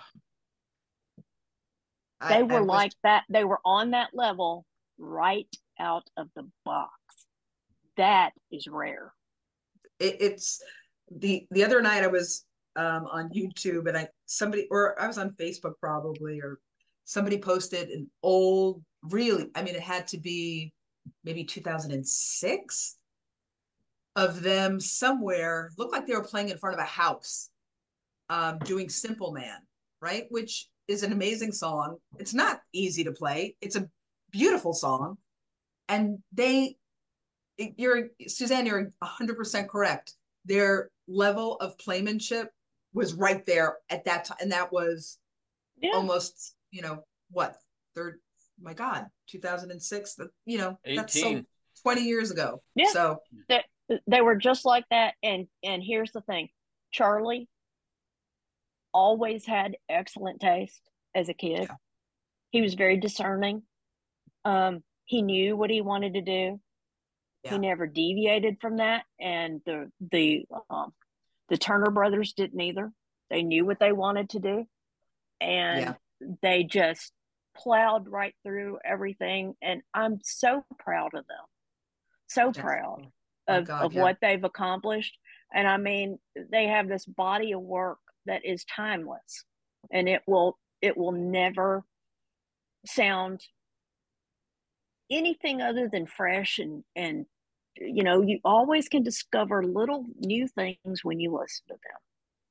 They I were wish like that. They were on that level right out of the box. That is rare. it's the other night I was on YouTube, and I was on Facebook probably, or somebody posted an old, really, I mean, it had to be maybe 2006, of them somewhere, looked like they were playing in front of a house, doing Simple Man, right? Which is an amazing song. It's not easy to play. It's a beautiful song. And Suzanne, you're 100% correct. Their level of playmanship was right there at that time. And that was Yeah. almost, what, third, my God, 2006, that's so 18. 20 years ago. Yeah. So, They were just like that. And here's the thing. Charlie always had excellent taste as a kid. yeah, He was very discerning. He knew what he wanted to do. He yeah, never deviated from that, and the Turner brothers didn't either. They knew what they wanted to do, yeah, and they just plowed right through everything. And I'm so proud of them. So yeah. proud Oh, my God, of yeah. what they've accomplished. And I mean, they have this body of work that is timeless, and it will never sound anything other than fresh, and you always can discover little new things when you listen to them.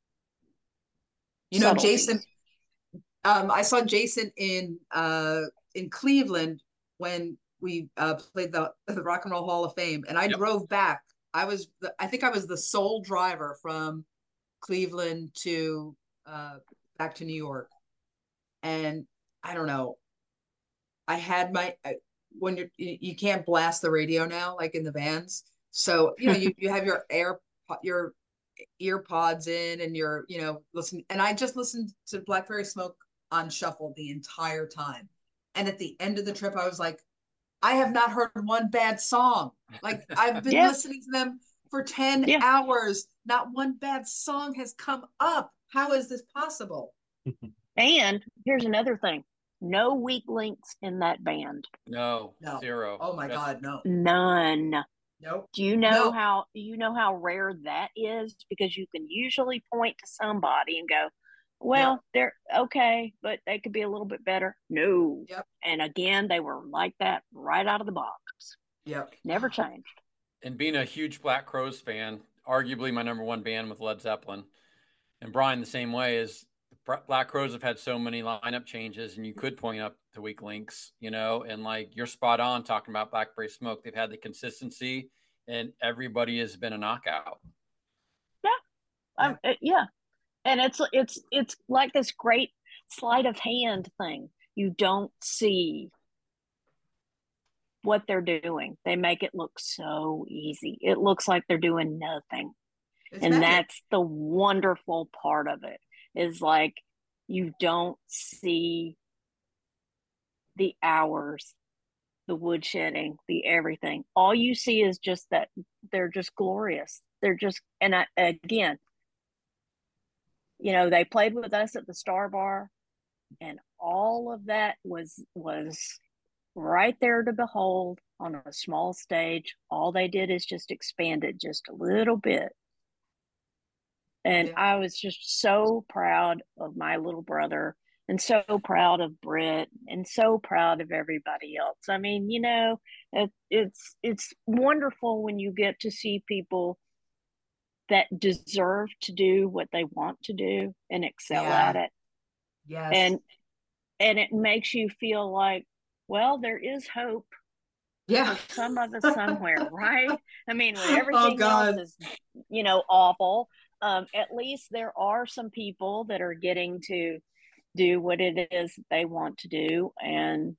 Jason, Subtleties. I saw Jason in Cleveland when we played the Rock and Roll Hall of Fame, and I Yep. drove back. I think I was the sole driver from Cleveland to back to New York, and I don't know. I had when you can't blast the radio now, like in the vans. So you have your ear pods in, and you're listen. And I just listened to Blackberry Smoke on shuffle the entire time. And at the end of the trip, I was like, I have not heard one bad song. Like I've been listening to them for 10 hours. Not one bad song has come up. How is this possible? And here's another thing. No weak links in that band. No. Zero. Oh my God, no. None. Nope. Do you know how rare that is? Because you can usually point to somebody and go, well, they're okay, but they could be a little bit better. No. Yep. And again, they were like that right out of the box. Yep. Never changed. And being a huge Black Crowes fan, arguably my number one band with Led Zeppelin, and Brian the same way, is Black Crowes have had so many lineup changes, and you could point up to weak links, and like you're spot on talking about Blackberry Smoke. They've had the consistency, and everybody has been a knockout. Yeah. And it's like this great sleight of hand thing. You don't see what they're doing. They make it look so easy. It looks like they're doing nothing. That's the wonderful part of it, is like you don't see the hours, the woodshedding, the everything. All you see is just that they're just glorious. They're just, again, they played with us at the Star Bar, and all of that was right there to behold on a small stage. All they did is just expand it just a little bit. And I was just so proud of my little brother, and so proud of Britt, and so proud of everybody else. I mean, it's wonderful when you get to see people that deserve to do what they want to do and excel at it. Yes. And it makes you feel like, well, there is hope. Yeah. For some of us somewhere, right? I mean, when everything else is, awful, at least there are some people that are getting to do what it is they want to do. And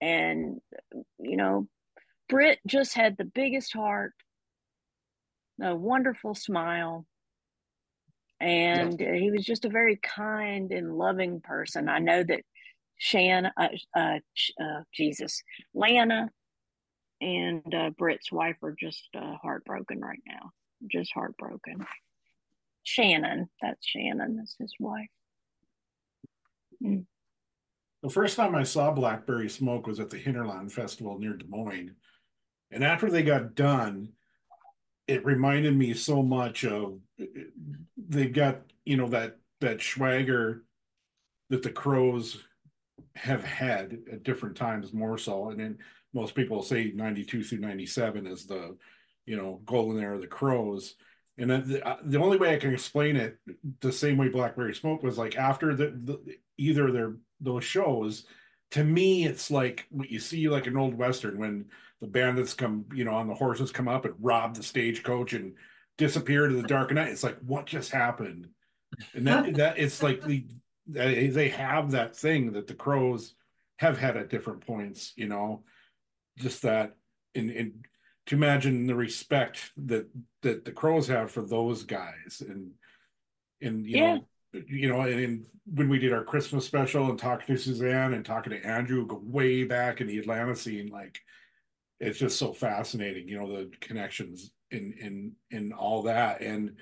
Britt just had the biggest heart, a wonderful smile, and he was just a very kind and loving person. I know that Lana and Britt's wife are just heartbroken right now. Just heartbroken. Shannon, that's his wife. The first time I saw Blackberry Smoke was at the Hinterland Festival near Des Moines. And after they got done, it reminded me so much of, they've got, that swagger that the Crowes have had at different times, more so. And then most people say 92 through 97 is the, golden era of the Crowes. And the only way I can explain it, the same way Blackberry Smoke was, like after either those shows, to me, it's like what you see like an old Western when the bandits come, on the horses come up and rob the stagecoach and disappear to the dark night. It's like, what just happened? And that it's like they have that thing that the Crowes have had at different points, just that in to imagine the respect that the Crowes have for those guys, and and when we did our Christmas special and talking to Suzanne and talking to Andrew, go way back in the Atlanta scene, like it's just so fascinating, the connections in all that. And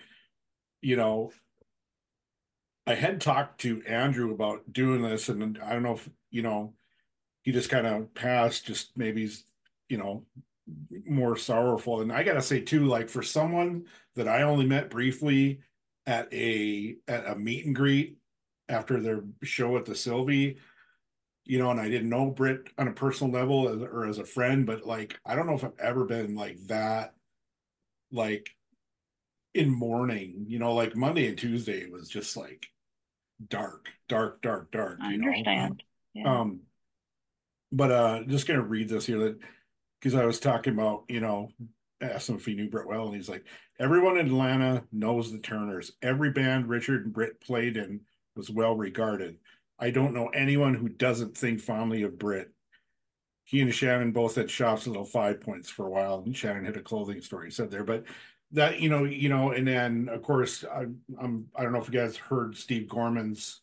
I had talked to Andrew about doing this, and I don't know if he just kind of passed, just maybe he's more sorrowful. And I gotta say too, like for someone that I only met briefly at a meet and greet after their show at the Sylvie, and I didn't know Britt on a personal level or as a friend, but like I don't know if I've ever been like that, like in mourning. Like Monday and Tuesday was just like dark. I understand. But just gonna read this here, that because I was talking about asked him if he knew Britt well, and he's like, everyone in Atlanta knows the Turners. Every band Richard and Britt played in was well regarded. I don't know anyone who doesn't think fondly of Britt. He and Shannon both had shops at Little Five Points for a while, and Shannon had a clothing store, he said there. But that, and then of course, I don't know if you guys heard Steve Gorman's,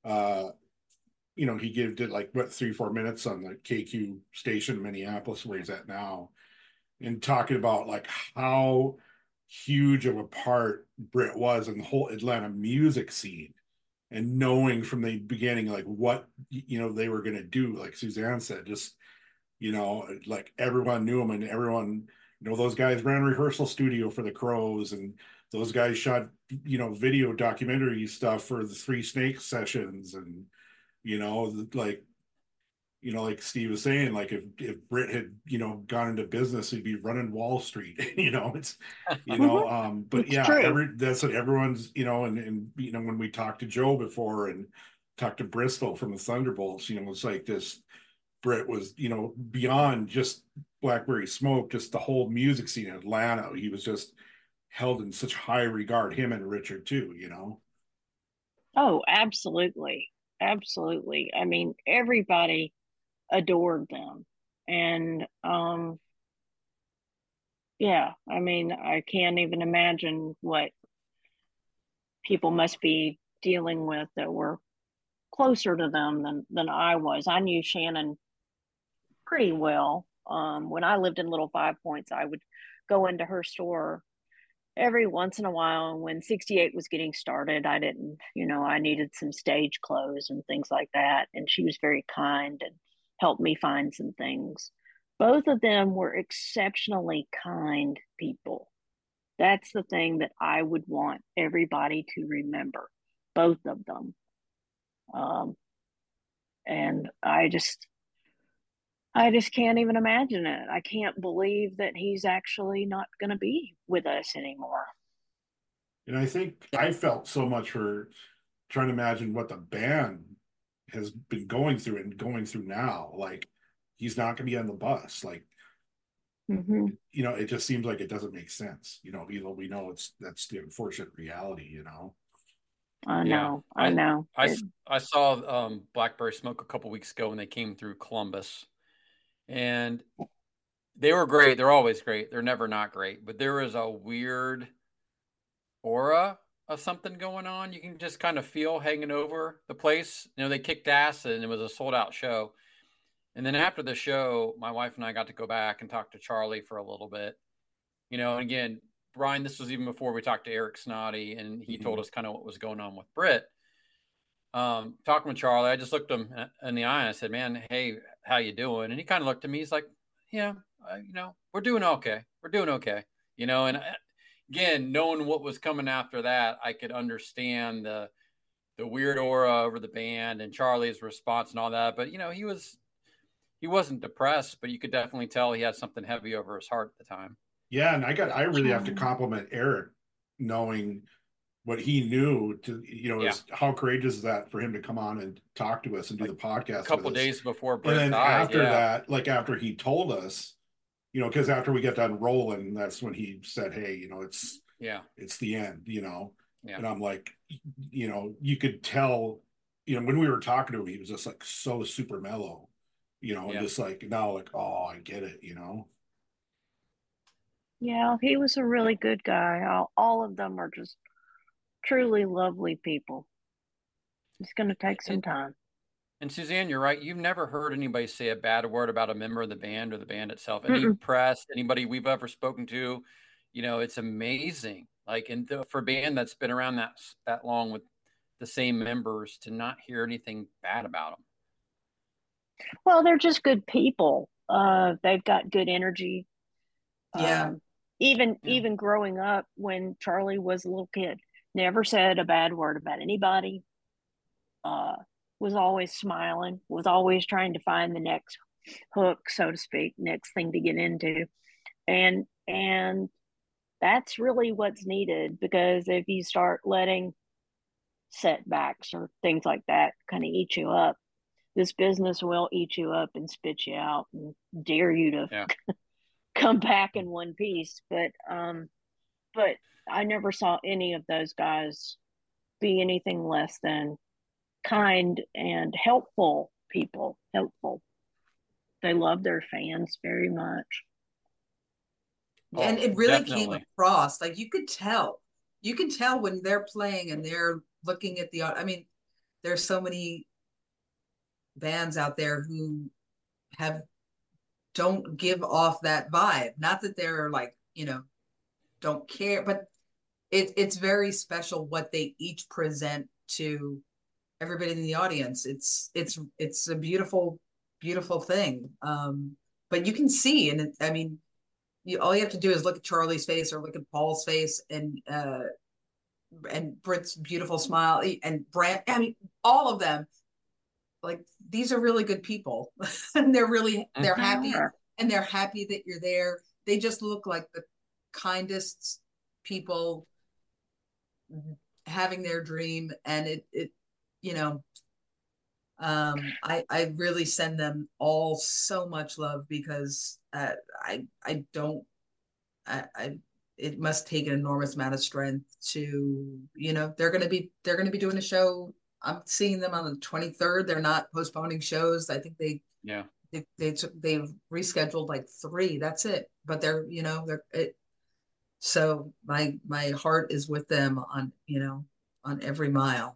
he did like what 3-4 minutes on the KQ station in Minneapolis where he's at now, and talking about like how huge of a part Britt was in the whole Atlanta music scene, and knowing from the beginning like what they were going to do, like Suzanne said, just like everyone knew him, and everyone, those guys ran rehearsal studio for the Crows, and those guys shot video documentary stuff for the Three Snakes sessions, and like like Steve was saying, like if Britt had, gone into business, he'd be running Wall Street. It's, but It's yeah, true. that's what everyone's, and when we talked to Joe before and talked to Bristol from the Thunderbolts, it's like this Britt was, beyond just Blackberry Smoke, just the whole music scene in Atlanta. He was just held in such high regard, him and Richard too. Oh, absolutely. Absolutely. I mean, everybody adored them. And yeah, I mean, I can't even imagine what people must be dealing with that were closer to them than I was. I knew Shannon pretty well. When I lived in Little Five Points, I would go into her store every once in a while. And when 68 was getting started, I didn't, I needed some stage clothes and things like that. And she was very kind and helped me find some things. Both of them were exceptionally kind people. That's the thing that I would want everybody to remember, both of them. Um, and I just can't even imagine it. I can't believe that he's actually not going to be with us anymore. And I think I felt so much for trying to imagine what the band has been going through and going through now. Like, he's not going to be on the bus. Like, Mm-hmm. it just seems like it doesn't make sense. Even though we know that's the unfortunate reality. I Yeah, know, I know. I saw Blackberry Smoke a couple weeks ago when they came through Columbus, and they were great. They're always great. They're never not great. But there was a weird aura of something going on. You can just kind of feel hanging over the place. They kicked ass and it was a sold out show. And then after the show, my wife and I got to go back and talk to Charlie for a little bit. And again, Brian, this was even before we talked to Eric Snoddy, and he told us kind of what was going on with Britt. Talking with Charlie, I just looked him in the eye and I said, "Man, hey, how you doing?" And he kind of looked at me. He's like, "Yeah, we're doing okay. We're doing okay." And again, knowing what was coming after that, I could understand the weird aura over the band and Charlie's response and all that. But he wasn't depressed, but you could definitely tell he had something heavy over his heart at the time. Yeah, and I really have to Charlie. compliment Eric, knowing what he knew Yeah. is how courageous is that for him to come on and talk to us and do the podcast A couple with us. days before And Britt then died, after yeah. that, like after he told us, because after we got done rolling, that's when he said, "Hey, it's the end," Yeah. And I'm like, you could tell, when we were talking to him, he was just like so super mellow, and just like now, like, oh, I get it. Yeah, he was a really good guy. All of them are just truly lovely people. It's going to take some And, time. and Suzanne, you're right. You've never heard anybody say a bad word about a member of the band or the band itself. Any Mm-mm. press, anybody we've ever spoken to, it's amazing. Like, for a band that's been around that long with the same members, to not hear anything bad about them. Well, they're just good people. They've got good energy. Yeah. Even growing up when Charlie was a little kid, never said a bad word about anybody. Uh, was always smiling, was always trying to find the next hook, so to speak, next thing to get into. And that's really what's needed, because if you start letting setbacks or things like that kind of eat you up, this business will eat you up and spit you out and dare you to Yeah. come back in one piece. But I never saw any of those guys be anything less than kind and helpful people. Helpful. They love their fans very much. And Oh, it really came definitely. across, like you could tell. You can tell when they're playing and they're looking at the, I mean, there's so many bands out there who have don't give off that vibe. Not that they're like, don't care, but it's very special what they each present to everybody in the audience. It's a beautiful, beautiful thing. But you can see, and I mean, all you have to do is look at Charlie's face or look at Paul's face, and Britt's beautiful smile, and Brant. I mean, all of them. Like, these are really good people, and they're happy, and they're happy that you're there. They just look like the kindest people having their dream, and you know, I really send them all so much love, because I don't I it must take an enormous amount of strength to, they're gonna be doing a show. I'm seeing them on the 23rd. They're not postponing shows. I think Yeah. they've rescheduled like 3. That's it. But so my heart is with them on every mile.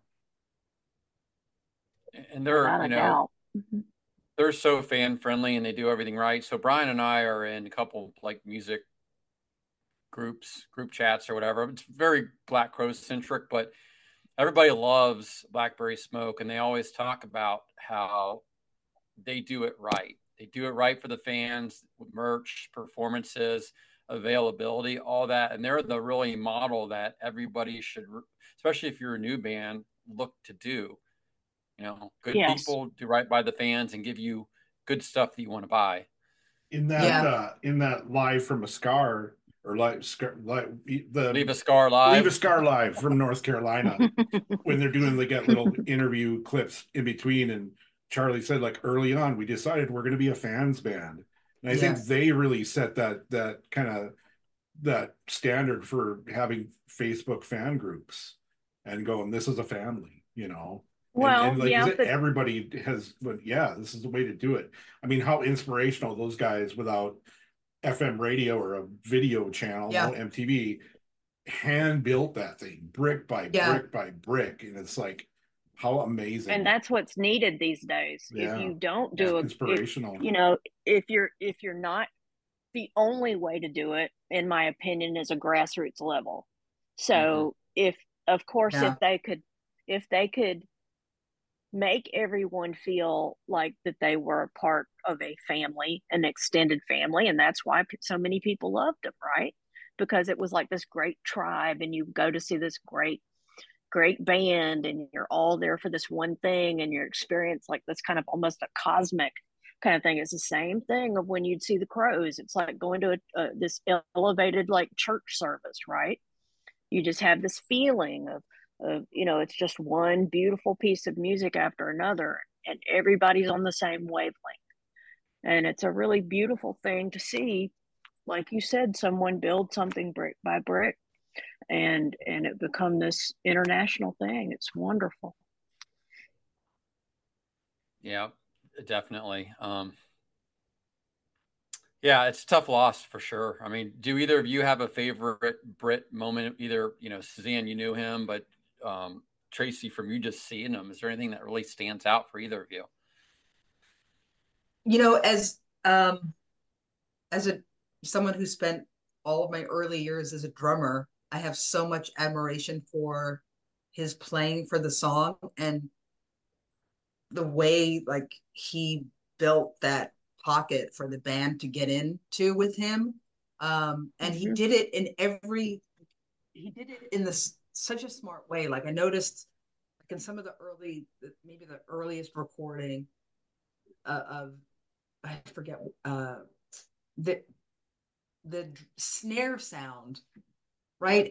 And they're, Without a doubt. they're so fan friendly and they do everything right. So Brian and I are in a couple like music group chats or whatever. It's very Black Crow centric, but everybody loves Blackberry Smoke, and they always talk about how they do it right. They do it right for the fans, with merch, performances, availability, all that. And they're the really model that everybody should, especially if you're a new band, look to do. Good Yes. people do right by the fans and give you good stuff that you want to buy. In that live from a scar, or Leave a Scar Live. Leave a Scar Live from North Carolina, when they're doing, they got little interview clips in between, and Charlie said, like, early on, we decided we're going to be a fans band, and I think they really set that kind of that standard for having Facebook fan groups and going, this is a family, Well, and like yeah, but everybody has, but yeah, this is the way to do it. I mean, how inspirational those guys, without FM radio or a video channel, no MTV, hand built that thing brick by brick by brick, and it's like, how amazing. And that's what's needed these days. Yeah. If you don't do inspirational, if you're not, the only way to do it, in my opinion, is a grassroots level. So if they could make everyone feel like that they were a part of a family, an extended family, and that's why so many people loved them, right? Because it was like this great tribe, and you go to see this great band, and you're all there for this one thing, and you experience like this kind of almost a cosmic kind of thing. It's the same thing of when you'd see the Crows. It's like going to this elevated like church service, right? You just have this feeling of it's just one beautiful piece of music after another, and everybody's on the same wavelength. And it's a really beautiful thing to see, like you said, someone build something brick by brick, and it become this international thing. It's wonderful. Yeah, definitely. Yeah, it's a tough loss for sure. I mean, do either of you have a favorite Brit moment? Either, Suzanne, you knew him, but Tracy, from you just seeing him, is there anything that really stands out for either of you? As someone who spent all of my early years as a drummer, I have so much admiration for his playing for the song, and the way like he built that pocket for the band to get into with him. And he did it in this such a smart way. Like, I noticed, like, in some of maybe the earliest recording of, I forget, the snare sound, right,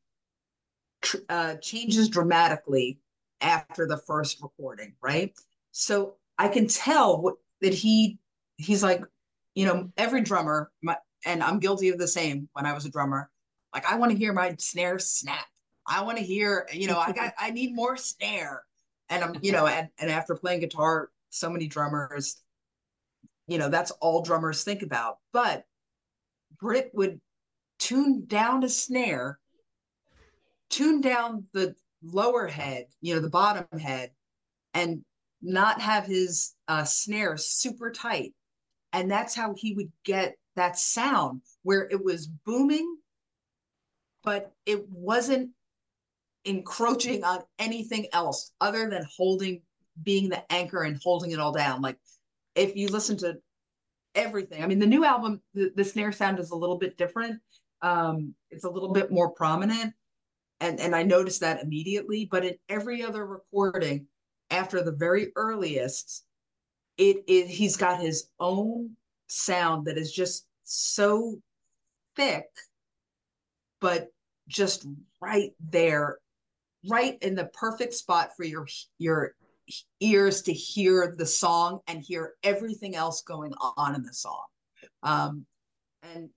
changes dramatically after the first recording, right? So I can tell that he's like, every drummer, and I'm guilty of the same when I was a drummer. Like, I want to hear my snare snap. I want to hear, I need more snare. And and after playing guitar, so many drummers, that's all drummers think about. But Britt would tune down a snare, tune down the lower head, the bottom head, and not have his snare super tight. And that's how he would get that sound where it was booming, but it wasn't encroaching on anything else other than being the anchor and holding it all down. Like, if you listen to everything, I mean, the new album, the snare sound is a little bit different. It's a little bit more prominent. And I noticed that immediately, but in every other recording after the very earliest, he's got his own sound that is just so thick, but just right there, right in the perfect spot for your ears to hear the song and hear everything else going on in the song. And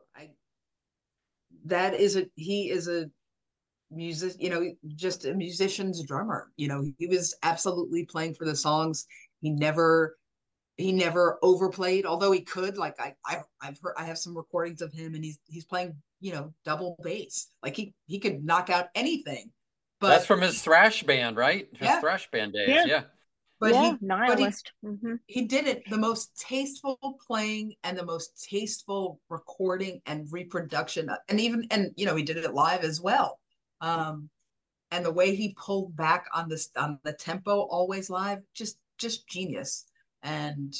he is a music, just a musician's drummer. He was absolutely playing for the songs. He never overplayed, although he could. Like, I've heard, I have some recordings of him, and he's playing double bass. Like, he could knock out anything. But that's from his thrash band, right? His Yeah. thrash band days. Yeah. But Nihilist. He did it the most tasteful playing and the most tasteful recording and reproduction, and he did it live as well. And the way he pulled back on the tempo, always live, just genius. And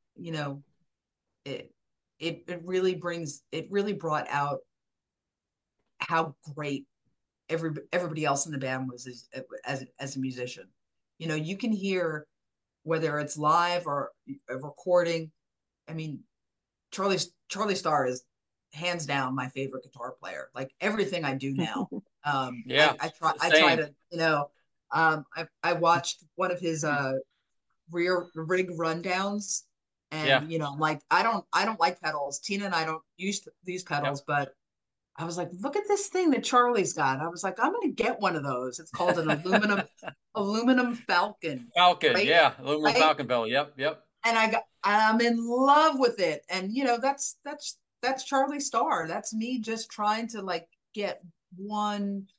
it really brought out how great everybody else in the band was as a musician. You can hear, whether it's live or a recording. I mean, Charlie Starr is hands down my favorite guitar player. Like, everything I do now. Yeah. I try to, I watched one of his rear rig rundowns, and like, I don't like pedals. Tina and I don't use these pedals, but I was like, look at this thing that Charlie's got. I was like, I'm gonna get one of those. It's called an aluminum Falcon. Right? Yeah, aluminum Falcon belly. Yep. And I'm in love with it. And that's Charlie Starr. That's me just trying to, like, get 1/10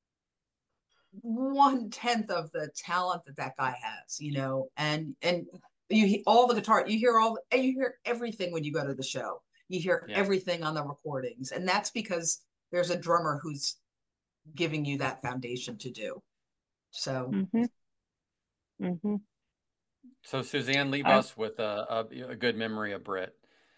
of the talent that guy has, and all the guitar, you hear everything when you go to the show. You hear everything on the recordings, and that's because there's a drummer who's giving you that foundation to do. So, So, Suzanne, leave us with a good memory of Britt.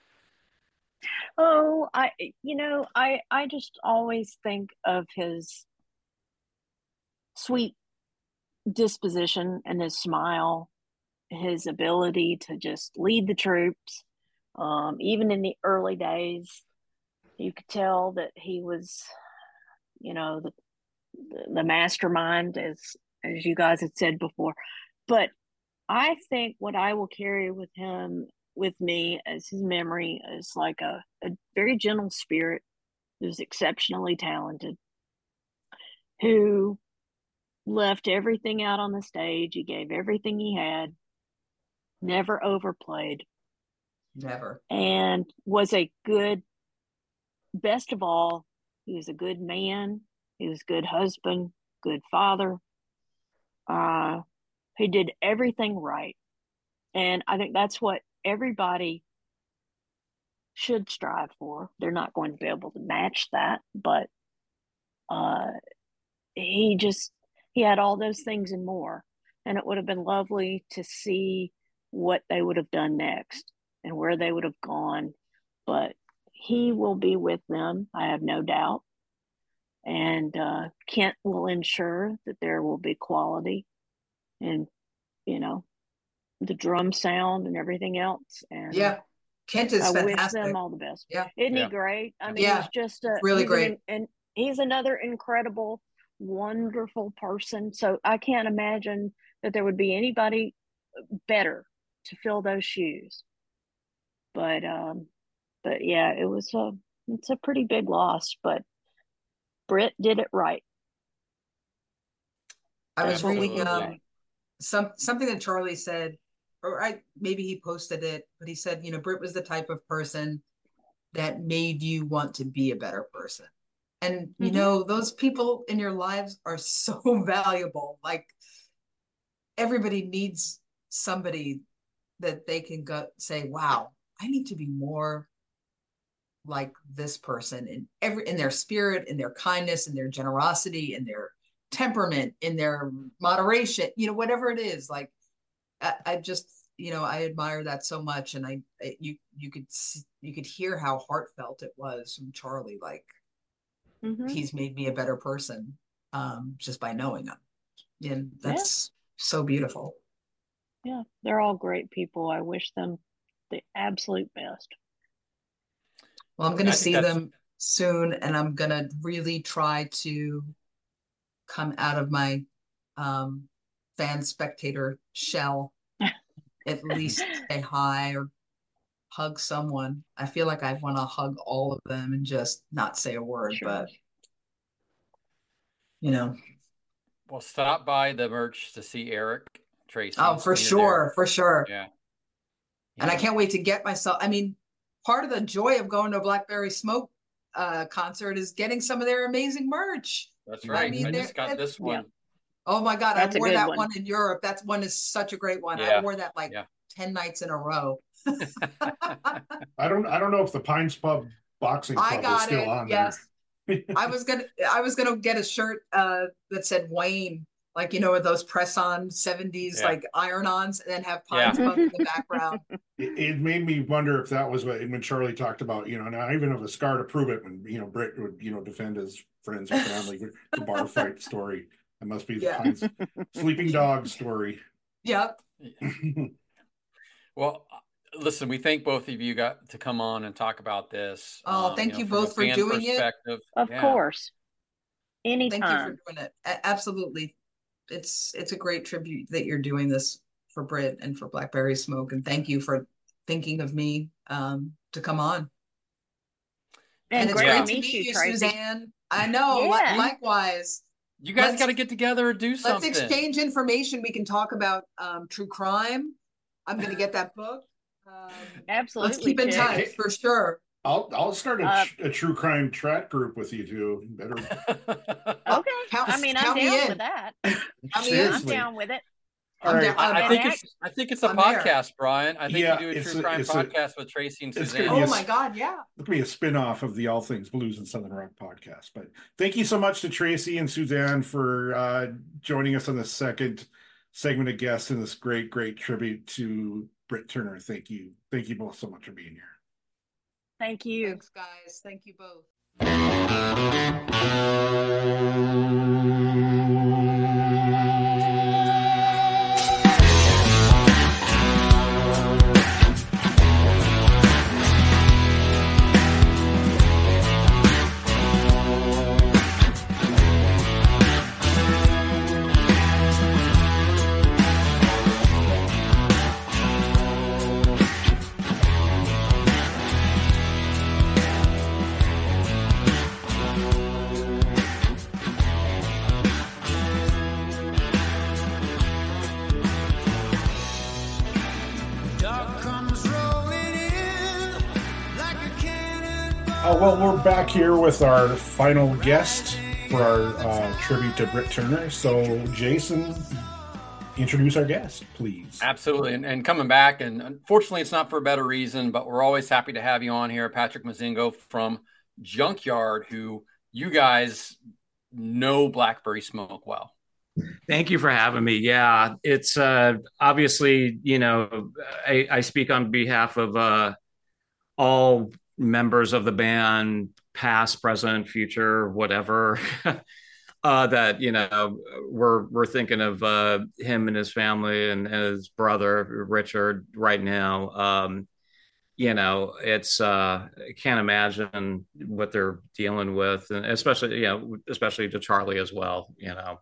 Oh, I just always think of his sweet disposition and his smile, his ability to just lead the troops. Even in the early days, you could tell that he was, the mastermind, as you guys had said before. But I think what I will carry with me as his memory is like a very gentle spirit who's exceptionally talented, who left everything out on the stage. He gave everything he had, never overplayed. Never. And was best of all, he was a good man. He was a good husband, good father. He did everything right. And I think that's what everybody should strive for. They're not going to be able to match that, but he had all those things and more. And it would have been lovely to see what they would have done next and where they would have gone. But he will be with them, I have no doubt. And Kent will ensure that there will be quality and, the drum sound and everything else. And Kent is fantastic. I wish them all the best. Yeah. Isn't he great? I mean, he's just really great. And he's another incredible, wonderful person. So I can't imagine that there would be anybody better to fill those shoes. But But yeah, it's a pretty big loss, but Britt did it right. I was reading Absolutely. something that Charlie said, or maybe he posted it, but he said, Britt was the type of person that made you want to be a better person. And those people in your lives are so valuable. Like, everybody needs somebody that they can go say, wow, I need to be more like this person in their spirit, in their kindness, in their generosity, in their temperament, in their moderation, whatever it is. Like, I just, I admire that so much. And you could hear how heartfelt it was from Charlie. Like, he's made me a better person, just by knowing him. And that's so beautiful. Yeah, they're all great people. I wish them the absolute best. Well, I'm going to see them soon, and I'm going to really try to come out of my fan spectator shell, at least say hi or hug someone. I feel like I want to hug all of them and just not say a word, but Well, stop by the merch to see Eric, Tracy. Oh, for sure. For sure. Yeah. And I can't wait to get myself. I mean, part of the joy of going to a Blackberry Smoke concert is getting some of their amazing merch. That's right. I just got this one. Oh my God. That's I wore that one in Europe. That one is such a great one. Yeah. I wore that 10 nights in a row. I don't know if the Pines Pub Boxing Club is still on there. Yes. I was gonna get a shirt that said Wayne, like, with those press-on 70s like iron-ons, and then have Pines Pub in the background. It made me wonder if that was when Charlie talked about, and I even have a scar to prove it when, Britt would, defend his friends and family with the bar fight story. It must be the Pines sleeping dog story. Yep. Well, listen, we thank both of you got to come on and talk about this. Oh, thank you both for doing it. Of course. Anytime. Thank you for doing it. Absolutely. It's a great tribute that you're doing this for Britt and for Blackberry Smoke. And thank you for thinking of me to come on. And it's great to meet you, Suzanne. I know. Likewise. You guys got to get together and do something. Let's exchange information. We can talk about true crime. I'm going to get that book. Absolutely. Let's keep in touch for sure. I'll start a true crime chat group with you two. Better. Okay. I'm down with that. I'm down with it. All right. I think it's a podcast, Brian. I think you do a true crime podcast with Tracy and Suzanne. Oh my God, yeah. It could be a spin-off of the All Things Blues and Southern Rock podcast. But thank you so much to Tracy and Suzanne for joining us on the second segment of guests in this great tribute to Britt Turner. Thank you. Thank you both so much for being here. Thank you. Thanks, guys. Thank you both. Well, we're back here with our final guest for our tribute to Britt Turner. So, Jason, introduce our guest, please. Absolutely. And coming back, and unfortunately, it's not for a better reason, but we're always happy to have you on here, Patrick Mozingo from Junkyard, who you guys know Blackberry Smoke well. Thank you for having me. Yeah, it's obviously, I speak on behalf of all members of the band, past, present, future, whatever, that, we're thinking of him and his family and his brother, Richard, right now. It's I can't imagine what they're dealing with, and especially to Charlie as well,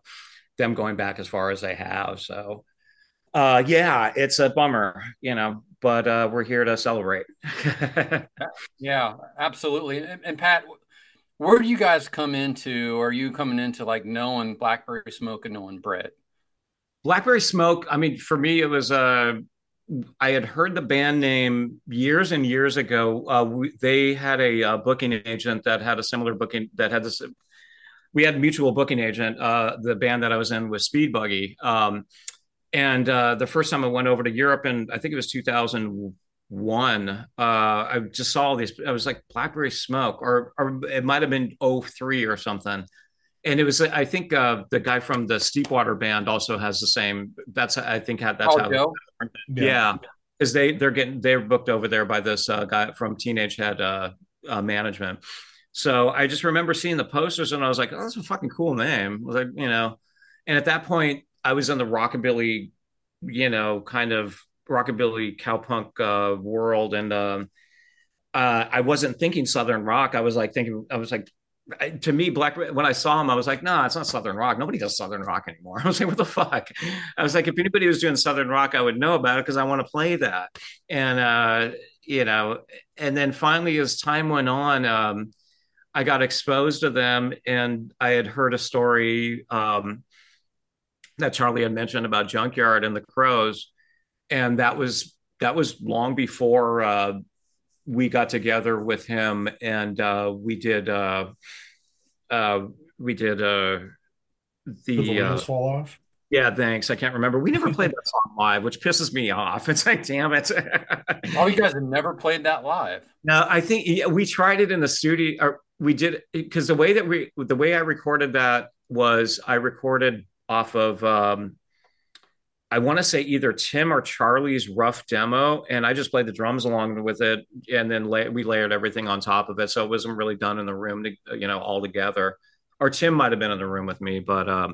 them going back as far as they have. So, it's a bummer, but we're here to celebrate. Yeah, absolutely. And Pat, where do you guys come into? Are you coming into like knowing Blackberry Smoke and knowing Brett? Blackberry Smoke, I mean, for me, it was I had heard the band name years and years ago. They had a booking agent that had a similar booking that had this. We had a mutual booking agent. The band that I was in was Speed Buggy. And the first time I went over to Europe, and I think it was 2001, I just saw all these. I was like, Blackberry Smoke, or it might have been '03 or something. And it was, I think, the guy from the Steepwater band also has the same. That's, I think, that's how. Joe? Yeah, because they're booked over there by this guy from Teenage Head Management. So I just remember seeing the posters, and I was like, "Oh, that's a fucking cool name." I was like, and at that point, I was in the rockabilly, kind of rockabilly cowpunk world, and I wasn't thinking Southern rock. I was like, to me, when I saw him, I was like, no, it's not Southern rock. Nobody does Southern rock anymore. I was like, what the fuck? I was like, if anybody was doing Southern rock, I would know about it because I want to play that. And, and then finally, as time went on, I got exposed to them, and I had heard a story that Charlie had mentioned about Junkyard and the Crows. And that was long before we got together with him, and we did the wheels fall off. Yeah, thanks. I can't remember. We never played that song live, which pisses me off. It's like, damn it. Oh, you guys have never played that live? No, I think we tried it in the studio, or we did, because the way I recorded that was I recorded off of I want to say either Tim or Charlie's rough demo, and I just played the drums along with it, and then we layered everything on top of it, so it wasn't really done in the room, all together. Or Tim might have been in the room with me, but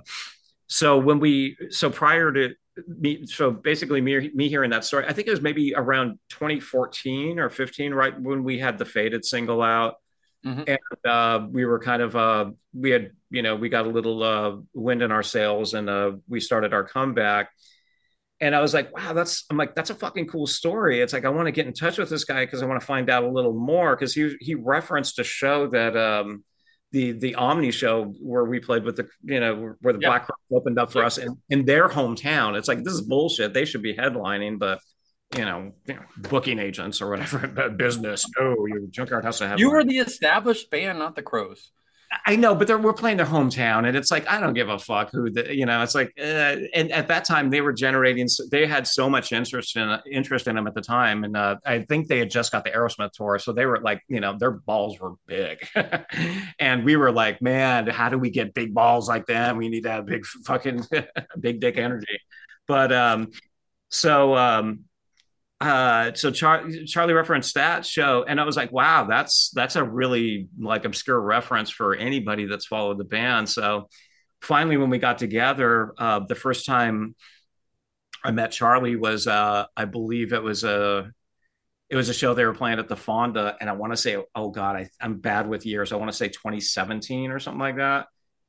prior to me, so basically me hearing that story, I think it was maybe around 2014 or 15, right when we had the Faded single out. Mm-hmm. And we were kind of we got a little wind in our sails, and we started our comeback. And I was like, wow, that's a fucking cool story. It's like, I want to get in touch with this guy because I want to find out a little more, because he referenced a show that the Omni show where we played with where the Black Crowes opened up for us in their hometown. It's like, this is bullshit. They should be headlining, but booking agents or whatever, business. Oh, your Junkyard has to have. You were the established band, not the Crows. I know, but we're playing their hometown, and it's like, I don't give a fuck who it's like, and at that time they had so much interest in them at the time. And I think they had just got the Aerosmith tour. So they were like, their balls were big. And we were like, man, how do we get big balls like them? We need to have big fucking big dick energy. But, so Charlie referenced that show, and I was like, wow, that's a really like obscure reference for anybody that's followed the band. So finally, when we got together, the first time I met Charlie was, I believe it was a show they were playing at the Fonda, and I want to say, oh God, I'm bad with years. I want to say 2017 or something like that.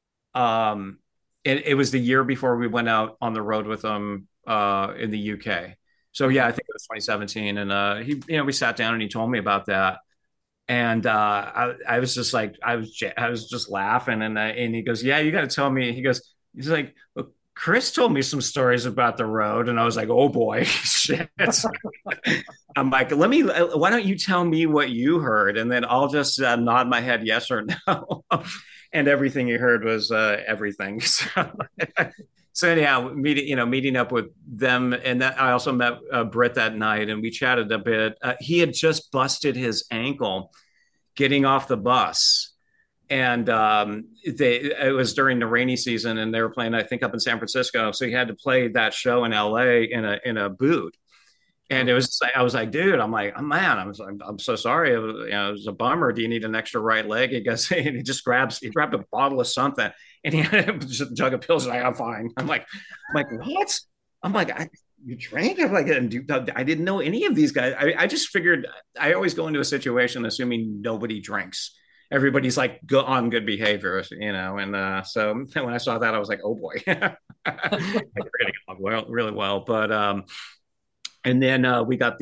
It was the year before we went out on the road with them in the UK. So yeah, I think it was 2017, and we sat down and he told me about that, and I was just like, I was just laughing, and he goes, yeah, you got to tell me. He's like, look, Chris told me some stories about the road, and I was like, oh boy, shit. I'm like, why don't you tell me what you heard, and then I'll just nod my head yes or no, and everything you heard was everything. So anyhow, meeting up with them, and that I also met Britt that night, and we chatted a bit. He had just busted his ankle getting off the bus, and it was during the rainy season, and they were playing, I think, up in San Francisco. So he had to play that show in LA in a boot. And it was, I was like, dude, I'm like, oh, man, I'm so sorry. It was a bummer. Do you need an extra right leg? He goes, and he grabbed a bottle of something, and he had just a jug of pills. Like, I'm fine. I'm like, what? I'm like, you drank? I'm like, I didn't know any of these guys. I just figured, I always go into a situation assuming nobody drinks. Everybody's like on good behavior, and so when I saw that, I was like, oh boy, I really well, but And then we got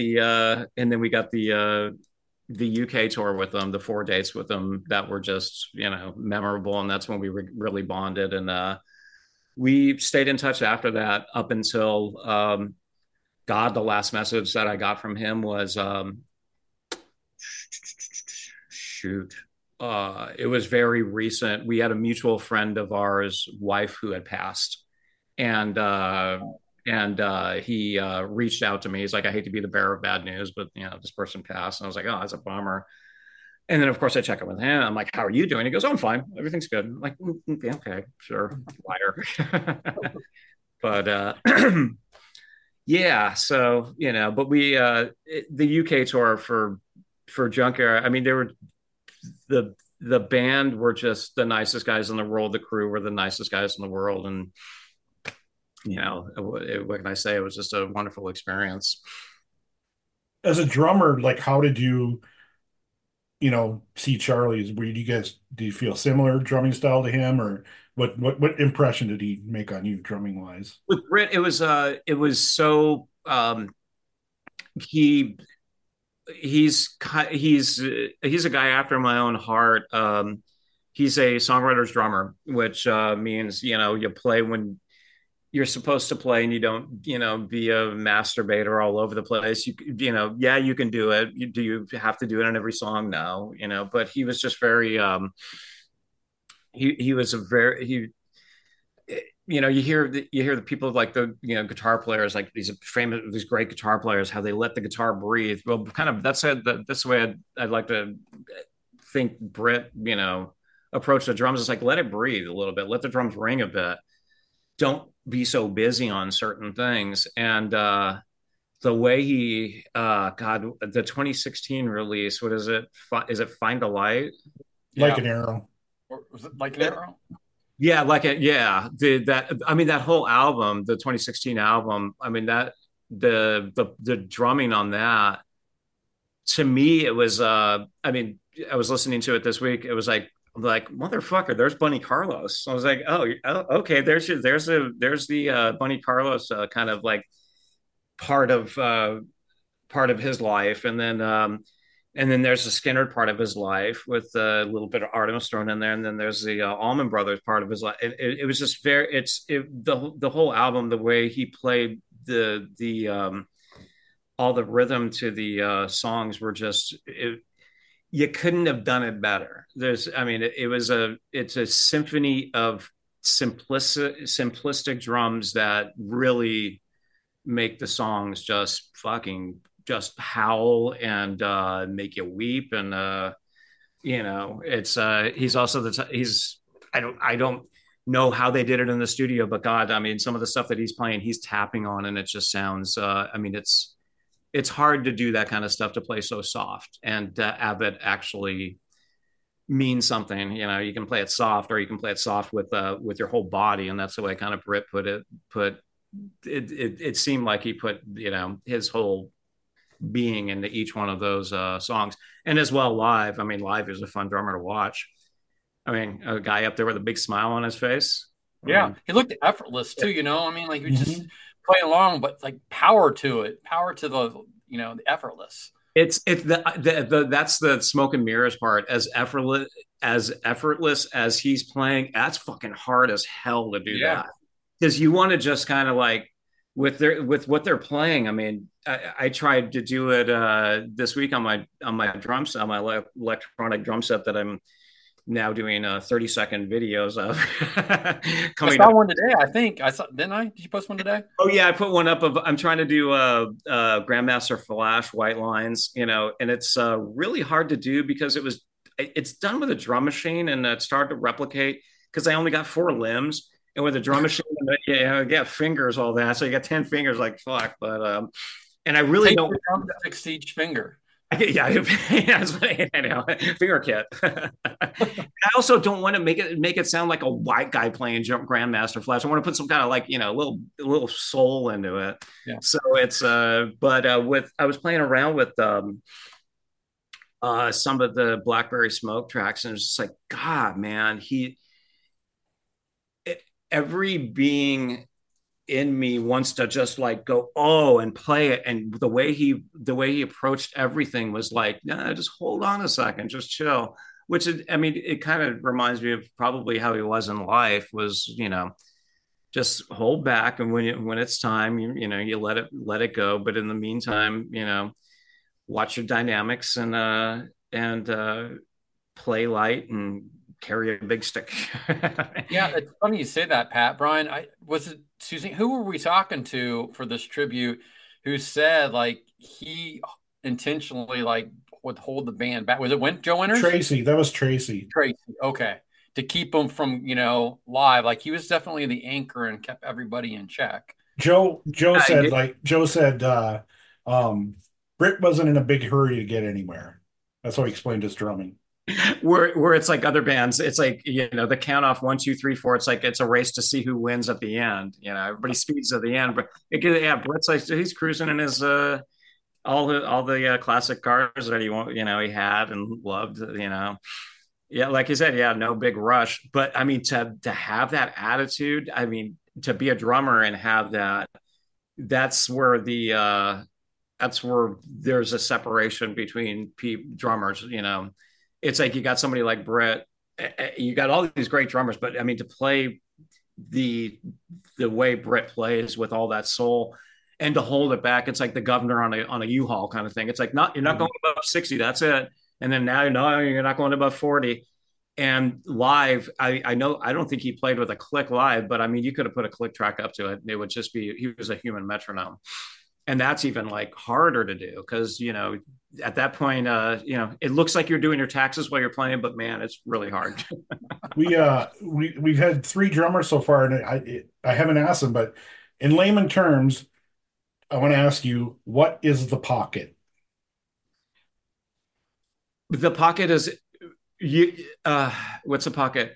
the UK tour with them, the 4 dates with them that were just, memorable. And that's when we really bonded. And we stayed in touch after that up until, God, the last message that I got from him was, shoot. It was very recent. We had a mutual friend of ours, wife who had passed. And, he reached out to me. He's like, I hate to be the bearer of bad news, but this person passed. And I was like, oh, that's a bummer. And then of course I check in with him. I'm like, how are you doing? He goes, oh, I'm fine. Everything's good. I'm like, yeah, okay, sure. Liar. But yeah, so but we the UK tour for Junkyard, I mean, they were the band were just the nicest guys in the world. The crew were the nicest guys in the world. And what can I say? It was just a wonderful experience. As a drummer, like, how did you, see Charlie's? Do you feel similar drumming style to him, or what impression did he make on you drumming wise? With Britt, it was so he he's a guy after my own heart. He's a songwriter's drummer, which means you play when you're supposed to play, and you don't be a masturbator all over the place. Yeah, you can do it. Do you have to do it on every song? No, but he was just very he was a very he you hear the people like the guitar players, like these great guitar players, how they let the guitar breathe. Well, kind of that's the way I'd like to think Britt approach the drums. It's like, let it breathe a little bit, let the drums ring a bit, don't be so busy on certain things. And the way he God, the 2016 release, what is it? Is it Find a Light? Like an Arrow. Or was it Like an Arrow? Yeah, that whole album, the 2016 album, I mean, that the drumming on that, to me, it was I was listening to it this week. It was like motherfucker, there's Bunny Carlos. I was like, oh okay, there's the Bunny Carlos kind of like part of his life. And then there's the Skynyrd part of his life with a little bit of Artemis thrown in there. And then there's the Allman Brothers part of his life. It was just the whole album, the way he played the all the rhythm to the songs were just, you couldn't have done it better. It's a symphony of simplistic drums that really make the songs just howl and make you weep. And it's he's also I don't know how they did it in the studio, but God, I mean, some of the stuff that he's playing, he's tapping on, and it just sounds it's hard to do that kind of stuff, to play so soft and have it actually mean something. You can play it soft, or you can play it soft with your whole body, and that's the way kind of Britt put it seemed like he put his whole being into each one of those songs. And as well, live, I mean, live is a fun drummer to watch. I mean, a guy up there with a big smile on his face. Yeah, he looked effortless too. I mean, like, he just play along, but like power to the the effortless. It's that's the smoke and mirrors part. As effortless as he's playing, that's fucking hard as hell to do that, because you want to just kind of like with what they're playing. I mean, I tried to do it this week on my drums, on my electronic drum set that I'm now doing 30-second videos of. I saw one today. I think I saw. Didn't I? Did you post one today? Oh yeah, I put one up of. I'm trying to do Grandmaster Flash white lines, and it's really hard to do because it's done with a drum machine, and it's hard to replicate because I only got 4 limbs. And with a drum machine, you got fingers, all that. So you got 10 fingers, like fuck. But and I really don't fix each finger. Yeah, I know. Finger kit. I also don't want to make it sound like a white guy playing Grandmaster Flash. I want to put some kind of like little soul into it. Yeah. So it's but I was playing around with some of the Blackberry Smoke tracks, and it's just like, God, man, every being in me wants to just like go, oh, and play it. And the way he approached everything was like, nah, just hold on a second, just chill. Which I mean, it kind of reminds me of probably how he was in life, was, just hold back. And when it's time, you let it go. But in the meantime, watch your dynamics and play light and carry a big stick. Yeah, it's funny you say that, Pat. Brian, was it Susie? Who were we talking to for this tribute? Who said like he intentionally like would hold the band back? Was it Joe Winters? Tracy, that was Tracy. Tracy, okay, to keep them from live. Like he was definitely the anchor and kept everybody in check. Joe said Britt wasn't in a big hurry to get anywhere. That's how he explained his drumming. Where it's like other bands, it's like, the count off 1, 2, 3, 4. It's like it's a race to see who wins at the end. Everybody speeds at the end, but Brett's like he's cruising in his all the classic cars that he had and loved. Yeah, like you said, yeah, no big rush. But I mean, to have that attitude, I mean, to be a drummer and have that, that's where there's a separation between drummers. It's like you got somebody like Britt, you got all these great drummers, but I mean, to play the way Britt plays with all that soul and to hold it back, it's like the governor on a U-Haul kind of thing. It's like, you're not going above 60, that's it. And then now, you're not going above 40. And live, I know, I don't think he played with a click live, but I mean, you could have put a click track up to it. It would just be, he was a human metronome. And that's even like harder to do because, at that point, it looks like you're doing your taxes while you're playing, but man, it's really hard. We've had 3 drummers so far, and I haven't asked them, but in layman terms, I want to ask you, what is the pocket? The pocket is what's a pocket?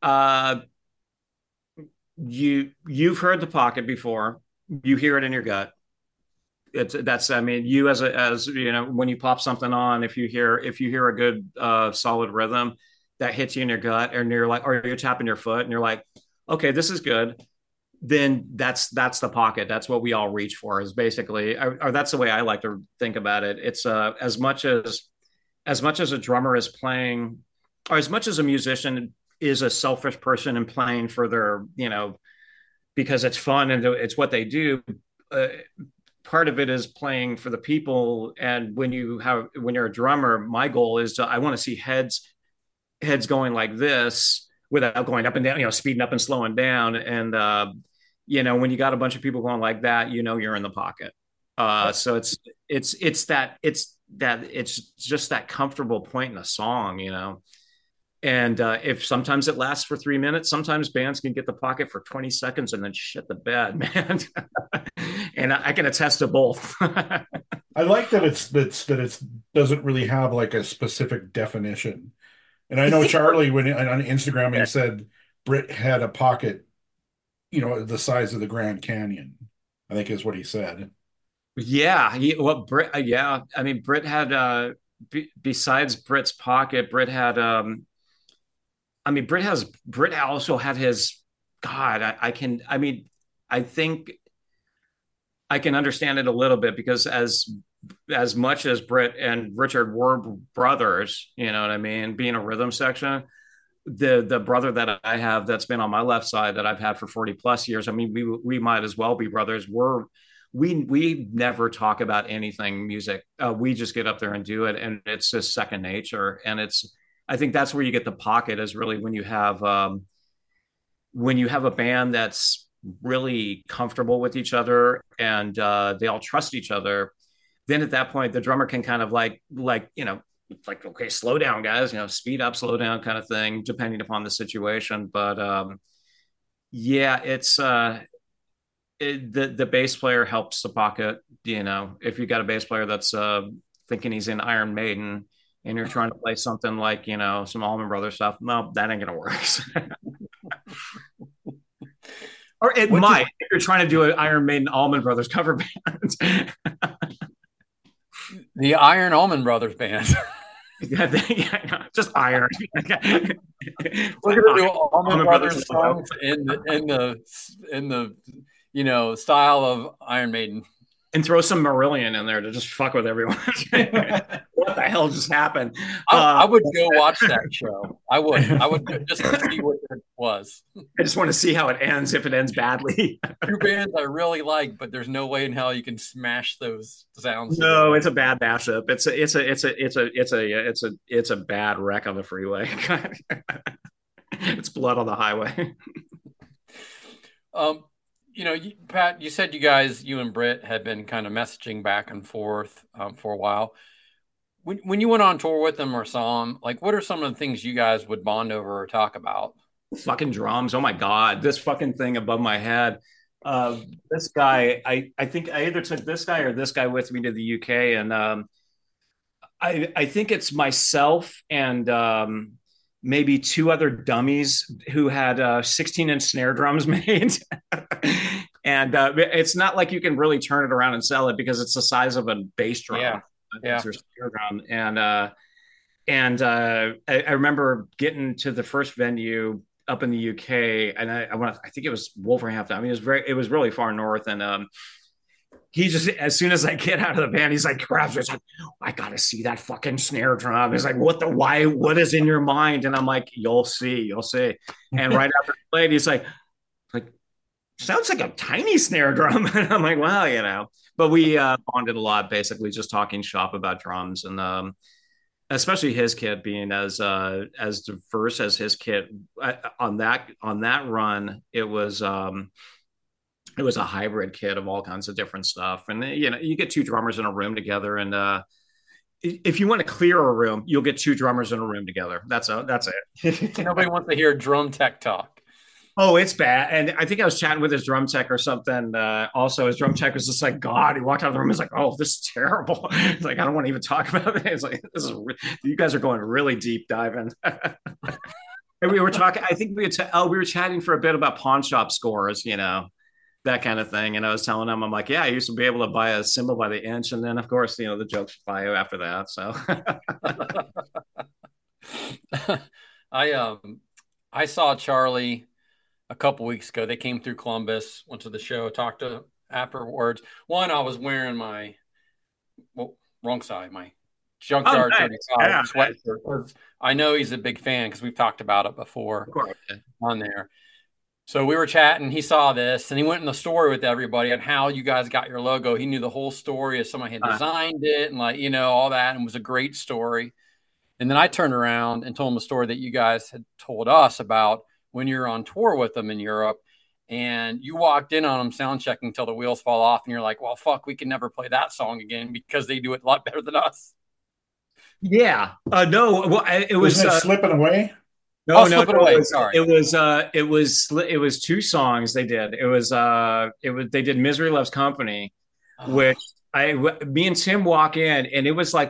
You've heard the pocket before. You hear it in your gut. I mean, you as when you pop something on, if you hear a good solid rhythm that hits you in your gut, and you're like, or you're tapping your foot and you're like, okay, this is good, then that's the pocket. That's what we all reach for, is basically, or that's the way I like to think about it. It's as much as a drummer is playing, or as much as a musician is a selfish person and playing for their, because it's fun and it's what they do. Part of it is playing for the people. And when you're a drummer, my goal is I want to see heads going like this without going up and down, speeding up and slowing down. And, when you got a bunch of people going like that, you're in the pocket. So it's just that comfortable point in a song, and if sometimes it lasts for 3 minutes, sometimes bands can get the pocket for 20 seconds and then shit the bed, man. And I can attest to both. I like that it doesn't really have like a specific definition. And I know Charlie, when on Instagram, he said Britt had a pocket, the size of the Grand Canyon, I think is what he said. Yeah. Britt, I mean, Britt had, besides Britt's pocket, Britt had, Britt also had his, God, I think I can understand it a little bit, because as much as Britt and Richard were brothers, you know what I mean? Being a rhythm section, the brother that I have that's been on my left side that I've had for 40 plus years, I mean, we might as well be brothers. We never talk about anything music. We just get up there and do it. And it's just second nature. And I think that's where you get the pocket, is really when you have a band that's really comfortable with each other and they all trust each other. Then at that point, the drummer can kind of like, okay, slow down, guys, speed up, slow down kind of thing, depending upon the situation. But it's the bass player helps the pocket. If you got a bass player that's thinking he's in Iron Maiden and you're trying to play something like, some Allman Brothers stuff, no, that ain't gonna work. Or it might, if you're trying to do an Iron Maiden Allman Brothers cover band. The Iron Allman Brothers band. Just Iron. We're gonna do Allman Brothers songs in the style of Iron Maiden. And throw some Marillion in there to just fuck with everyone. What the hell just happened? I would go watch that show. I would just to see what it was. I just want to see how it ends if it ends badly. Two bands I really like, but there's no way in hell you can smash those sounds. No, it's a bad mashup. It's a bad wreck on the freeway. It's blood on the highway. Pat, you said you and Britt had been kind of messaging back and forth for a while. When you went on tour with them or saw them, like, what are some of the things you guys would bond over or talk about? Fucking drums. Oh my God. This fucking thing above my head. This guy, I think I either took this guy or this guy with me to the UK. And I think it's myself and maybe two other dummies who had 16-inch snare drums made. And it's not like you can really turn it around and sell it because it's the size of a bass drum. Yeah. It's your snare drum. And I remember getting to the first venue up in the UK, and I think it was Wolverhampton. I mean, it was really far north, and he just, as soon as I get out of the band, he's like, grabs me, it's like, I gotta see that fucking snare drum. He's like, what is in your mind? And I'm like, you'll see. And right after he played, he's like, sounds like a tiny snare drum. And I'm like, well, but we bonded a lot, basically just talking shop about drums, and especially his kit being as diverse as his kit on that run. It was a hybrid kit of all kinds of different stuff. And you get two drummers in a room together, and if you want to clear a room, you'll get two drummers in a room together. That's it. Nobody wants to hear drum tech talk. Oh, it's bad. And I think I was chatting with his drum tech or something. Also, his drum tech was just like, God, he walked out of the room. He's like, oh, this is terrible. He's like, I don't want to even talk about it. It's like, you guys are going really deep diving. And we were talking, I think we were chatting for a bit about pawn shop scores, that kind of thing. And I was telling him, I'm like, yeah, I used to be able to buy a cymbal by the inch. And then, of course, the jokes fly after that. So I saw Charlie a couple weeks ago. They came through Columbus, went to the show, talked to afterwards. One, I was wearing my wrong side, my Junkyard 35 sweatshirt. I know he's a big fan because we've talked about it before on there. So we were chatting. He saw this and he went in the story with everybody on how you guys got your logo. He knew the whole story as somebody had designed it and all that, and it was a great story. And then I turned around and told him a story that you guys had told us about when you're on tour with them in Europe, and you walked in on them sound checking until the wheels fall off, and you're like, well, fuck, we can never play that song again because they do it a lot better than us. Yeah. No, well, it was Slipping Away. No, Slipping Away. Sorry. It was two songs they did. They did Misery Loves Company, which me and Tim walk in, and it was like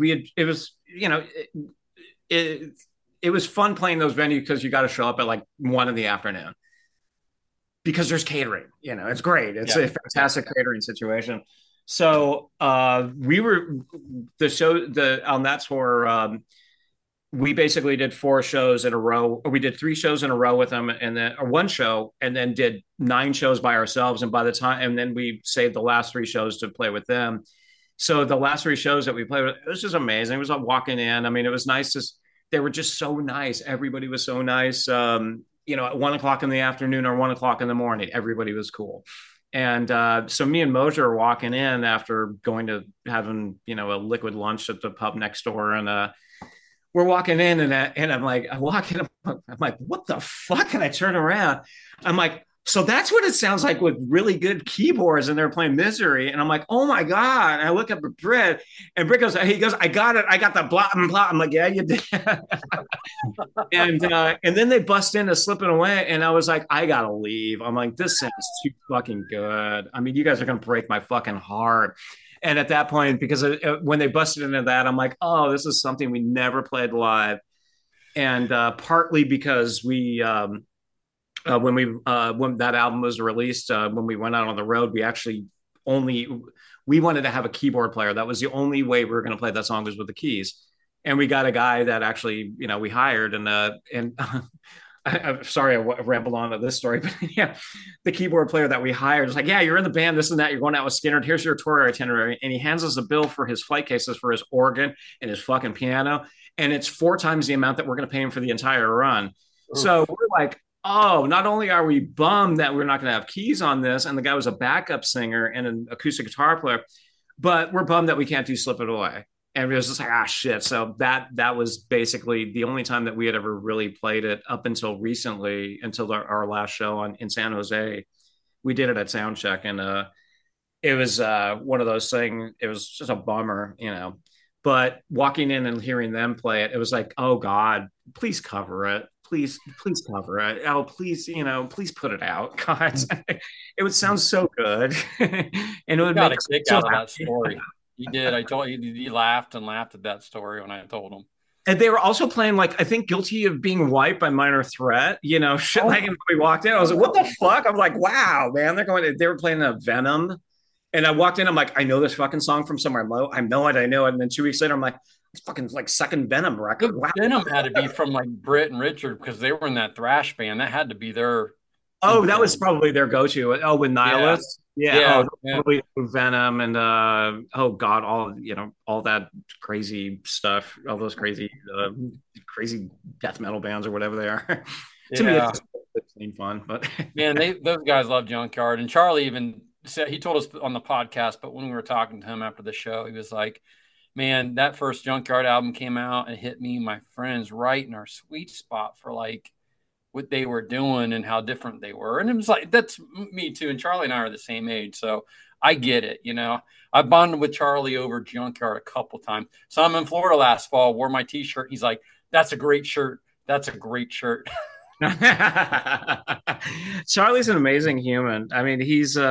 it was fun playing those venues because you got to show up at like 1 p.m. because there's catering. It's great. It's a fantastic catering situation. So we were on that tour. We basically did 4 shows in a row. We did 3 shows in a row with them, and then one show, and then did 9 shows by ourselves. And then we saved the last 3 shows to play with them. So the last 3 shows that we played with, it was just amazing. It was like walking in. I mean, it was nice. They were just so nice. Everybody was so nice. At 1 o'clock in the afternoon or 1 o'clock in the morning, everybody was cool. And so me and Moser are walking in after going to having, a liquid lunch at the pub next door. And we're walking in and I'm like, I'm like, what the fuck? And I turn around. I'm like, so that's what it sounds like with really good keyboards, and they're playing Misery. And I'm like, oh my God. And I look up at Britt, and Britt goes, I got it. I got the blah, blah, blah. I'm like, yeah, you did. And then they bust into Slipping Away, and I was like, I gotta leave. I'm like, this sounds too fucking good. I mean, you guys are going to break my fucking heart. And at that point, because when they busted into that, I'm like, oh, this is something we never played live. And partly because we, when that album was released, when we went out on the road, we wanted to have a keyboard player. That was the only way we were going to play that song was with the keys. And we got a guy that actually, we hired, and I'm sorry I rambled on to this story, but yeah, the keyboard player that we hired is like, yeah, you're in the band, this and that. You're going out with Skinner. Here's your tour itinerary. And he hands us a bill for his flight cases for his organ and his fucking piano. And it's 4 times the amount that we're going to pay him for the entire run. Ooh. So we're like, oh, not only are we bummed that we're not going to have keys on this, and the guy was a backup singer and an acoustic guitar player, but we're bummed that we can't do Slip It Away. And it was just like, ah, shit. So that was basically the only time that we had ever really played it up until recently, until our last show in San Jose. We did it at Soundcheck, and it was one of those things. It was just a bummer, you know. But walking in and hearing them play it, it was like, oh God, please cover it. Please cover it. Oh, please, you know, please put it out. God, it would sound so good. And it would make a kick out of that story. He did. I told you, he laughed and laughed at that story when I told him. And they were also playing, like, I think Guilty of Being White by Minor Threat, you know, shit. Like, when we walked in, I was like, what the fuck? I'm like, wow, man, they were playing a Venom. And I walked in, I'm like, I know this fucking song from somewhere. I know it. And then 2 weeks later, I'm like, it's fucking like second Venom record. Wow. Venom had to be from like Britt and Richard, because they were in that thrash band. That had to be their. Oh, that was probably their go-to. Oh, with Nihilist. Yeah. Yeah. Venom and oh God, all that crazy stuff, all those crazy death metal bands or whatever they are. To me, it's fun, but man, those guys love Junkyard. And Charlie even said, he told us on the podcast, but when we were talking to him after the show, he was like, man, that first Junkyard album came out and hit me and my friends right in our sweet spot for like what they were doing and how different they were. And it was like, that's me too. And Charlie and I are the same age. So I get it. You know, I bonded with Charlie over Junkyard a couple times. So I'm in Florida last fall, wore my t-shirt. He's like, that's a great shirt. That's a great shirt. Charlie's an amazing human. I mean,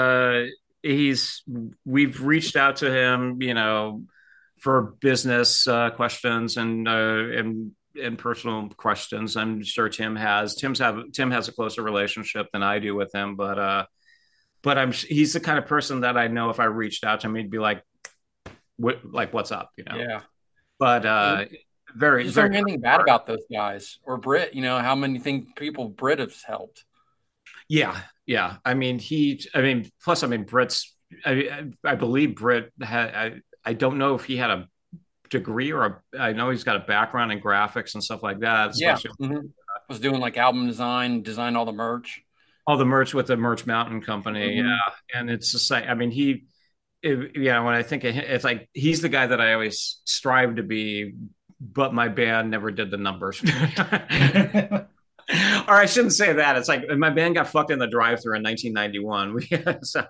we've reached out to him, you know, for business questions and personal questions. I'm sure Tim has a closer relationship than I do with him, but he's the kind of person that I know if I reached out to him, he'd be like, what's up, you know? Yeah. But very, Is very there anything bad about those guys or Britt? You know, how many people Britt has helped? Yeah. I mean, plus, Britt's. I believe Britt had. I don't know if he had a degree I know he's got a background in graphics and stuff like that. Yeah. Was doing like album design all the merch. All the merch with the Merch Mountain Company. Mm-hmm. Yeah. And it's just like, I mean, when I think of him, it's like, he's the guy that I always strive to be, but my band never did the numbers. Or I shouldn't say that. It's like my band got fucked in the drive-thru in 1991. So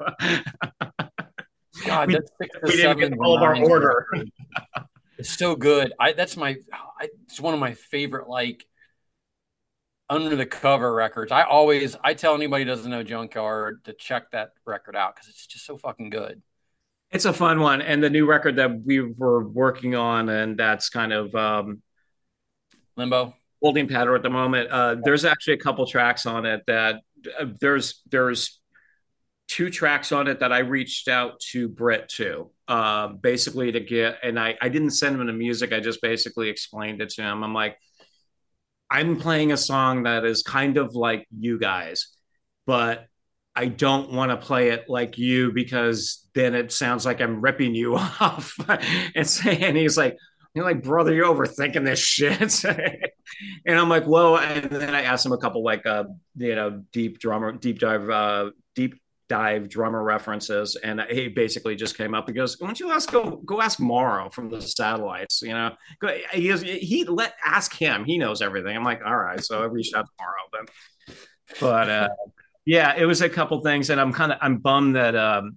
God, we didn't get all of our order. It's so good. It's one of my favorite, like, under the cover records. I tell anybody who doesn't know Junkyard to check that record out because it's just so fucking good. It's a fun one. And the new record that we were working on, and that's kind of Limbo. Holding pattern at the moment. There's actually a couple tracks on it that there's 2 tracks on it that I reached out to Britt to, basically to get, and I didn't send him the music. I just basically explained it to him. I'm like, I'm playing a song that is kind of like you guys, but I don't want to play it like you because then it sounds like I'm ripping you off. And he's like, you're like, brother, you're overthinking this shit. And I'm like, well, and then I asked him a couple like, deep dive drummer references. And he basically just came up and goes, why don't you go ask Morrow from the Satellites, you know, ask him. He knows everything. I'm like, all right. So I reached out to Morrow, but yeah, it was a couple things. And I'm bummed that,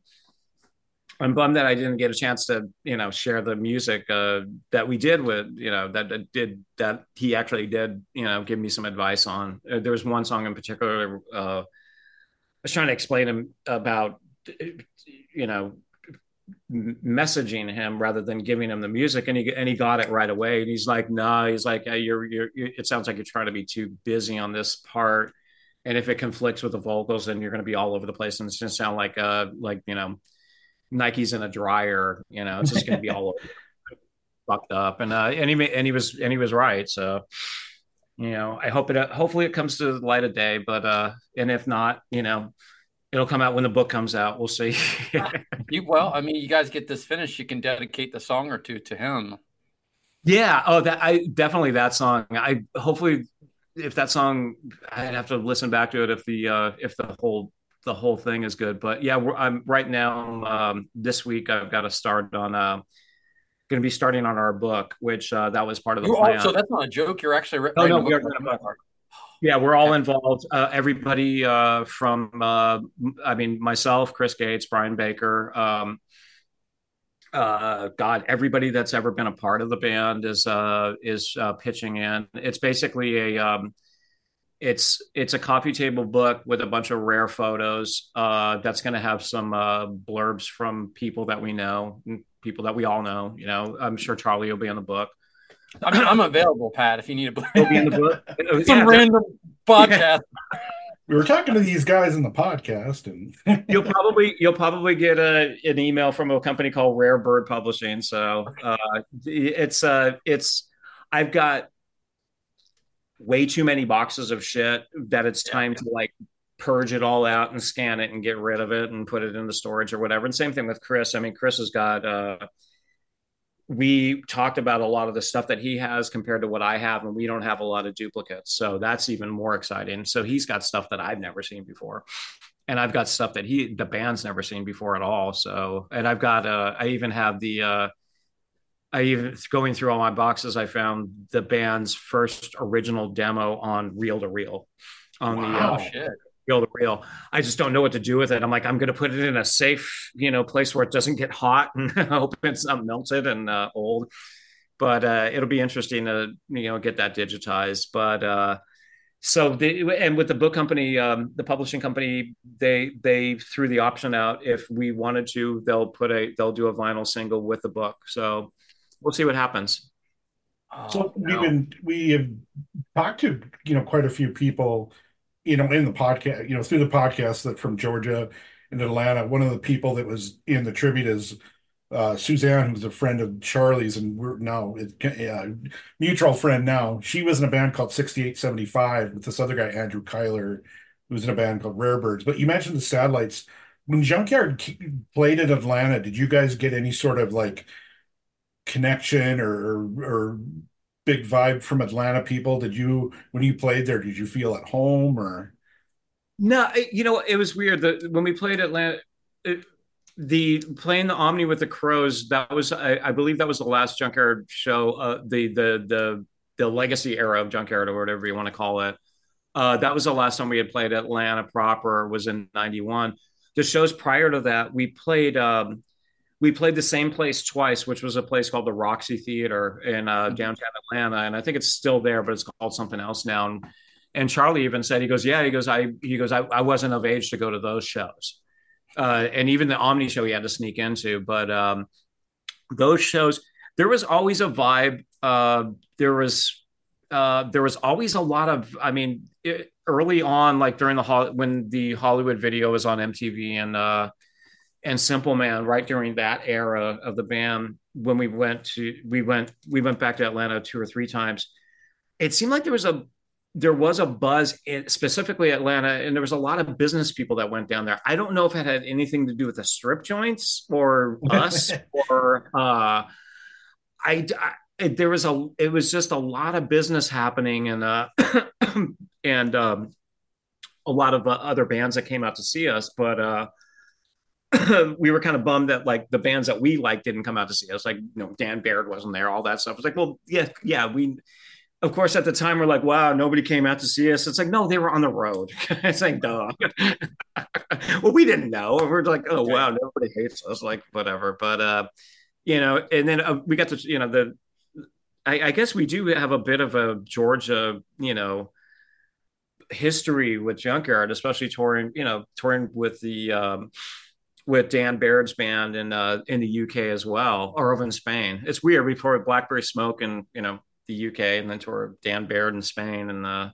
I didn't get a chance to, you know, share the music that we did with, you know, that he actually did, you know, give me some advice on. There was one song in particular. I was trying to explain him about, you know, messaging him rather than giving him the music, and he got it right away. And he's like, no, he's like, you're it sounds like you're trying to be too busy on this part, and if it conflicts with the vocals, then you're going to be all over the place, and it's going to sound like you know, Nike's in a dryer, you know, it's just going to be all over fucked up. And he was right. So hopefully it comes to the light of day, but and if not, it'll come out when the book comes out. We'll see. You guys get this finished, you can dedicate the song or two to him. Yeah. Oh, that song. I hopefully, if that song, I'd have to listen back to it if the whole thing is good. But yeah, I'm right now. This week I've got to start on. Going to be starting on our book, which that was part of the plan. So that's not a joke. You're actually writing a book. Yeah, we're all involved. Everybody from myself, Chris Gates, Brian Baker. Everybody that's ever been a part of the band is pitching in. It's basically it's a coffee table book with a bunch of rare photos. That's going to have some blurbs from people that we know, people that we all know. I'm sure Charlie will be in the book. I'm available, Pat, if you need a book. He'll be in the book. Some random podcast. We were talking to these guys in the podcast, and you'll probably get an email from a company called Rare Bird Publishing. So I've got way too many boxes of shit that it's time to like purge it all out and scan it and get rid of it and put it into storage or whatever. And same thing with Chris. I mean, Chris has got. We talked about a lot of the stuff that he has compared to what I have, and we don't have a lot of duplicates. So that's even more exciting. So he's got stuff that I've never seen before. And I've got stuff that the band's never seen before at all. So, and I've got, I even have going through all my boxes, I found the band's first original demo on reel to reel on shit. Reel to reel. I just don't know what to do with it. I'm like, I'm going to put it in a safe, place where it doesn't get hot and hope it's not melted and old. But it'll be interesting to get that digitized. But and with the book company, the publishing company, they threw the option out. If we wanted to, they'll do a vinyl single with the book. So we'll see what happens. So we have talked to quite a few people. In the podcast, through the podcast that from Georgia and Atlanta, one of the people that was in the tribute is Suzanne, who's a friend of Charlie's, and we're now mutual friend now. She was in a band called 6875 with this other guy, Andrew Kyler, who was in a band called Rare Birds. But you mentioned the Satellites. When Junkyard played in Atlanta, did you guys get any sort of like connection or big vibe from Atlanta people? When you played there, did you feel at home or? No, it was weird that when we played Atlanta, playing the Omni with the Crows, that was, I believe that was the last Junkyard show, the legacy era of Junkyard or whatever you want to call it. That was the last time we had played Atlanta proper, was in 91. The shows prior to that, we played the same place twice, which was a place called the Roxy Theater in downtown Atlanta. And I think it's still there, but it's called something else now. And Charlie even said, I wasn't of age to go to those shows. And even the Omni show he had to sneak into. But those shows, there was always a vibe. There was always a lot of, early on, like when the Hollywood Video was on MTV and Simple Man, right during that era of the band, when we went back to Atlanta 2 or 3 times, it seemed like there was a buzz specifically Atlanta, and there was a lot of business people that went down there. I don't know if it had anything to do with the strip joints or us or it was just a lot of business happening and and a lot of other bands that came out to see us, but we were kind of bummed that like the bands that we like didn't come out to see us. Like, Dan Baird wasn't there, all that stuff. It's like, well, yeah. We, of course, at the time we're like, wow, nobody came out to see us. It's like, no, they were on the road. It's like, duh. Well, we didn't know. We're like, oh, wow, nobody hates us. Like, whatever. But, and then we got to, I guess we do have a bit of a Georgia, history with Junkyard, especially touring with the, with Dan Baird's band in the UK as well, or over in Spain. It's weird. We toured Blackberry Smoke in the UK, and then toured Dan Baird in Spain. And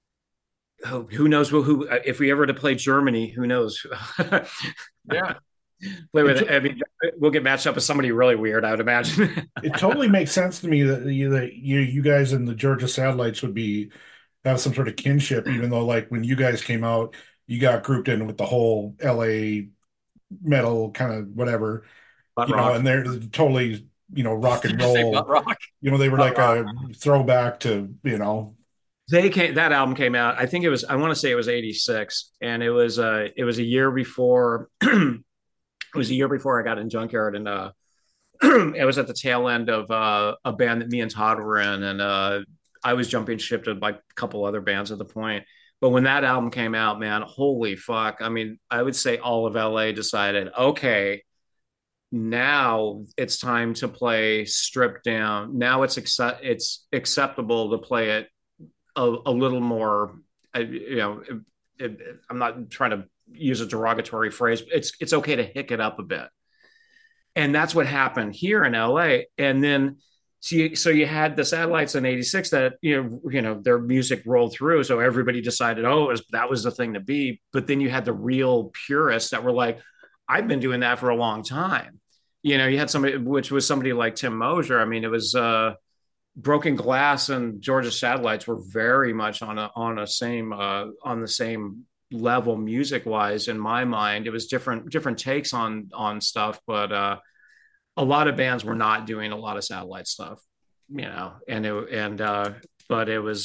who knows who if we ever to play Germany? Who knows? Yeah. play with it. I mean, we'll get matched up with somebody really weird, I would imagine. It totally makes sense to me that you guys and the Georgia Satellites would have some sort of kinship, even though like when you guys came out, you got grouped in with the whole LA metal kind of whatever, Butt rock. and they're totally, rock and Just say roll. butt rock. They were Butt like a throwback to. That album came out. I think I want to say it was 86, and it was a year before. It was a year before I got in Junkyard, and it was at the tail end of a band that me and Todd were in, and I was jumping ship to like a couple other bands at the point. But when that album came out, man, holy fuck! I mean, I would say all of LA decided, okay, now it's time to play stripped down. Now it's acceptable to play it a little more. I'm not trying to use a derogatory phrase. It's okay to hick it up a bit. And that's what happened here in LA. And then so you had the Satellites in 86 that, their music rolled through. So everybody decided, that was the thing to be. But then you had the real purists that were like, I've been doing that for a long time. You had somebody, which was somebody like Tim Mosier. I mean, it was Broken Glass and Georgia Satellites were very much on the same level music wise. In my mind, it was different takes on stuff, but a lot of bands were not doing a lot of Satellite stuff, but it was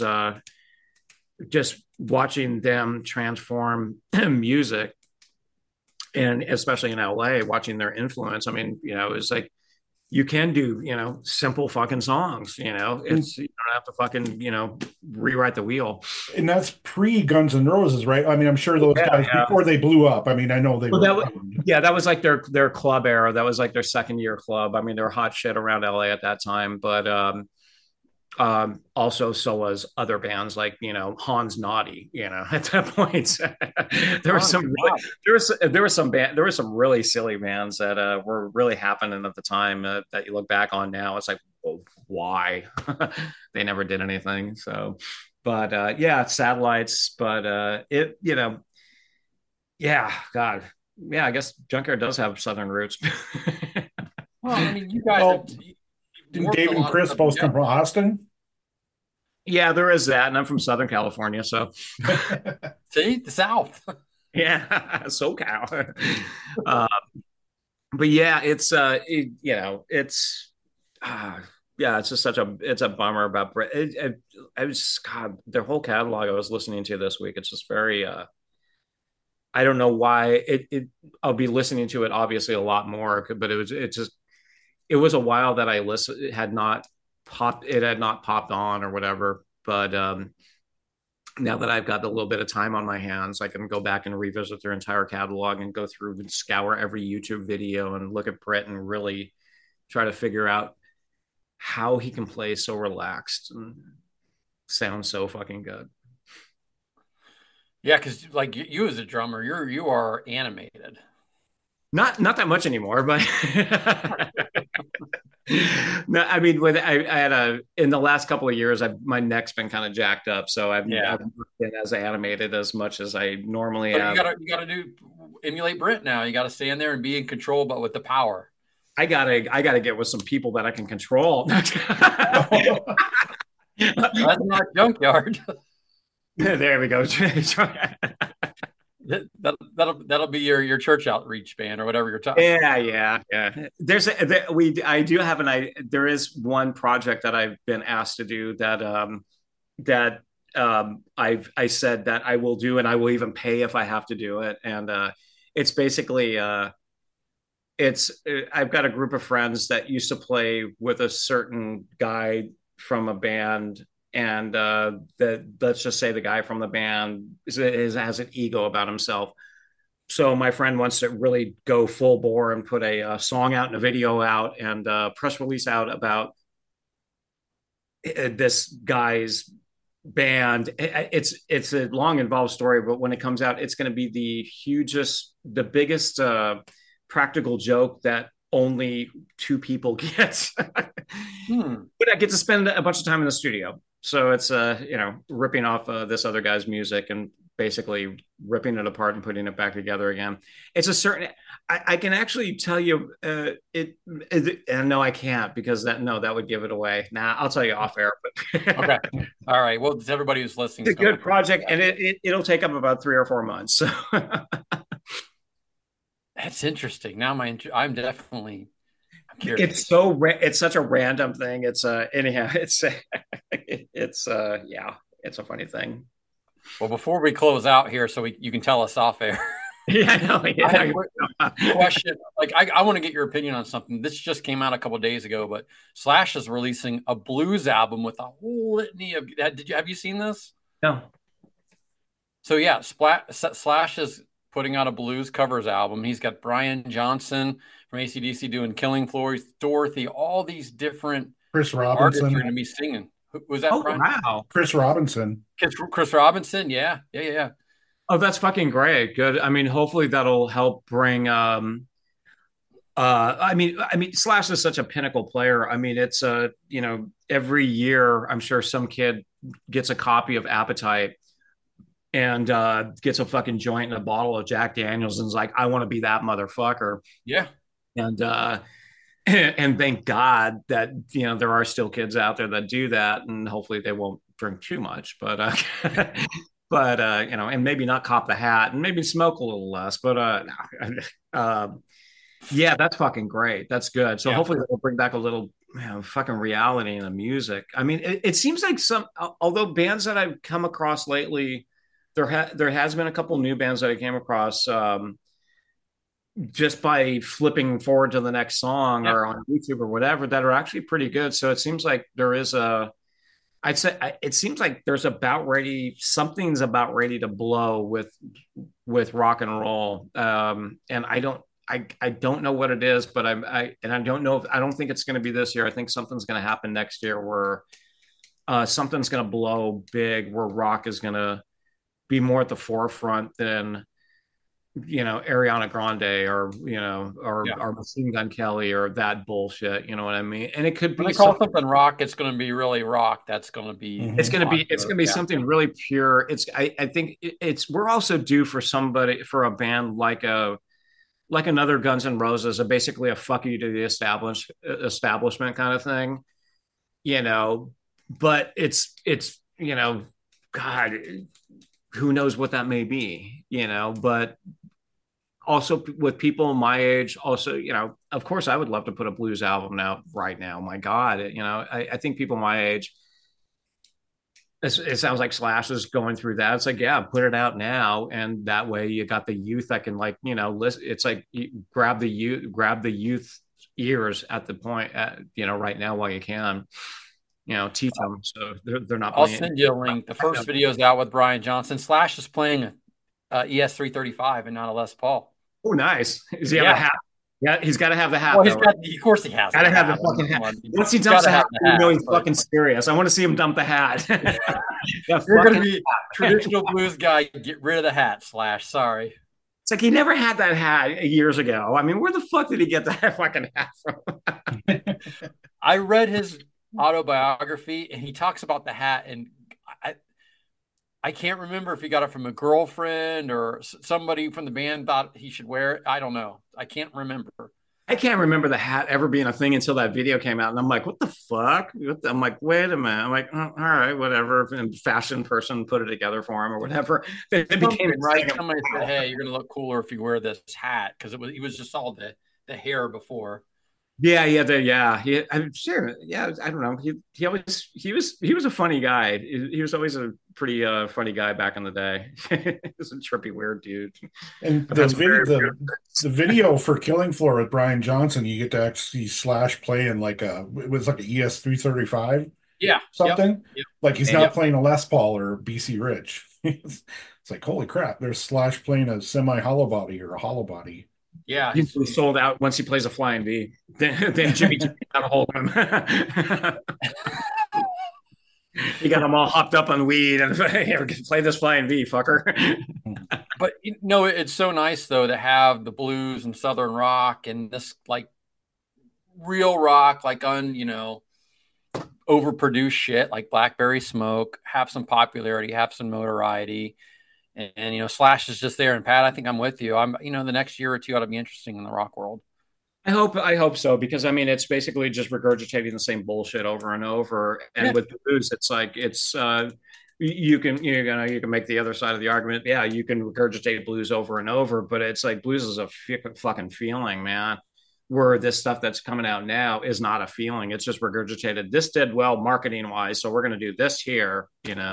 just watching them transform music, and especially in LA, watching their influence. I mean, it was like, you can do, simple fucking songs, you don't have to fucking, rewrite the wheel. And that's pre Guns N' Roses, right? I mean, I'm sure those guys before they blew up. I mean, I know they were. That was like their club era. That was like their second year club. I mean, they were hot shit around LA at that time, but also so was other bands like Hans Naughty. At that point, there were some really silly bands that were really happening at the time that you look back on now. It's like, well, why they never did anything. So, but Satellites. But God, I guess Junkyard does have Southern roots. Well, I mean, you guys. Didn't Dave and Chris both come from Austin? Yeah, there is that, and I'm from Southern California, so see the South. Yeah, SoCal. But yeah, it's it's just it's a bummer about Brit. I was God, their whole catalog I was listening to this week. It's just very. I don't know why I'll be listening to it obviously a lot more, but it was a while that I listened. It had not popped on or whatever. But now that I've got a little bit of time on my hands, I can go back and revisit their entire catalog and go through and scour every YouTube video and look at Brett and really try to figure out how he can play so relaxed and sound so fucking good. Yeah, because like you as a drummer, you are animated. Not that much anymore, but no, I mean, I had in the last couple of years, my neck's been kind of jacked up, so I've been as animated as much as I normally have. You gotta emulate Brent now. You gotta stand there and be in control, but with the power. I gotta get with some people that I can control. That's not Junkyard. There we go. That'll be your church outreach band or whatever you're talking. Yeah. I do have there is one project that I've been asked to do that I said that I will do, and I will even pay if I have to do it. And it's basically I've got a group of friends that used to play with a certain guy from a band. And let's just say the guy from the band has an ego about himself. So my friend wants to really go full bore and put a song out and a video out and a press release out about this guy's band. It's a long involved story, but when it comes out, it's going to be the biggest practical joke that only two people get. But I get to spend a bunch of time in the studio. So it's ripping off this other guy's music and basically ripping it apart and putting it back together again. It's a certain. I can actually tell you and no, I can't because that would give it away. Nah, I'll tell you off air. But Okay, all right. Well, everybody who's listening, it's a good project, and it'll take up about 3 or 4 months. So that's interesting. Now I'm definitely curious. It's such a random thing. It's anyhow. It's yeah. It's a funny thing. Well, before we close out here, so you can tell us off air. Yeah, I know. Yeah. I have a question. Like, I want to get your opinion on something. This just came out a couple of days ago, but Slash is releasing a blues album with a whole litany of. Have you seen this? No. So yeah, Slash is putting out a blues covers album. He's got Brian Johnson from AC/DC doing Killing Floors, Dorothy, all these different Chris artists are Robinson. going to be singing. Was that Brian? Wow. Chris Robinson. Chris Robinson, yeah. Oh, that's fucking great. Good. I mean, hopefully that'll help bring I mean Slash is such a pinnacle player. I mean, it's every year I'm sure some kid gets a copy of Appetite and gets a fucking joint and a bottle of Jack Daniels and is like, I want to be that motherfucker. Yeah. And and thank God that there are still kids out there that do that, and hopefully they won't drink too much, but and maybe not cop the hat and maybe smoke a little less, but yeah, that's fucking great. That's good. So hopefully they'll bring back a little fucking reality in the music. I mean, it seems like although bands that I've come across lately, there has been a couple new bands that I came across just by flipping forward to the next song or on YouTube or whatever that are actually pretty good. So it seems like I'd say it seems like something's about ready to blow with rock and roll. And I don't know what it is, but I don't think it's going to be this year. I think something's going to happen next year where something's going to blow big, where rock is going to be more at the forefront than Ariana Grande or Machine Gun Kelly or that bullshit. You know what I mean? And it could be something rock. It's going to be really rock. That's going to be. It's going to be something really pure. I think we're also due for a band like another Guns N' Roses, basically a fuck you to the establishment kind of thing. But it's God, who knows what that may be, but also with people my age, also, of course I would love to put a blues album out right now. My God, I think people my age, it sounds like Slash is going through that. It's like, yeah, put it out now. And that way you got the youth that can listen. It's like you grab the youth ears at the point, right now while you can. Teach them so they're not. I'll send you a link. The first video is out with Brian Johnson. Slash is playing ES 335 and not a Les Paul. Oh, nice. Does he have a hat? Yeah, he's got to have the hat. Well, of course he has. Got to have the fucking hat. Once he dumps the hat, he's fucking serious. I want to see him dump the hat. You're going to be traditional blues guy. Get rid of the hat, Slash. Sorry. It's like he never had that hat years ago. I mean, where the fuck did he get that fucking hat from? I read his autobiography and he talks about the hat, and I can't remember if he got it from a girlfriend or somebody from the band thought he should wear it. I don't know. I can't remember. I can't remember the hat ever being a thing until that video came out. And I'm like, what the fuck? I'm like, wait a minute. I'm like, oh, all right, whatever. And fashion person put it together for him or whatever. It became right. Somebody said, hey, you're going to look cooler if you wear this hat. Because he was just all the hair before. Yeah. I'm sure. Yeah, I don't know. He was a funny guy. He was always a pretty funny guy back in the day. He was a trippy, weird dude. And the video for Killing Floor with Brian Johnson, you get to actually Slash playing it was like an ES 335. Yeah. Something. Yep. Like he's not playing a Les Paul or BC Rich. It's like, holy crap, there's Slash playing a semi hollow body or a hollow body. Yeah, he's sold out once he plays a flying V. Then Jimmy got a hold of him. He got them all hopped up on weed and play this flying V, fucker. But it's so nice though to have the blues and southern rock and this like real rock, like overproduced shit like Blackberry Smoke, have some popularity, have some notoriety. And Slash is just there. And Pat, I think I'm with you. The next year or two ought to be interesting in the rock world. I hope so, because it's basically just regurgitating the same bullshit over and over. And with blues, it's like you can make the other side of the argument. Yeah, you can regurgitate blues over and over, but it's like blues is a fucking feeling, man. Where this stuff that's coming out now is not a feeling. It's just regurgitated. This did well marketing wise, so we're going to do this here,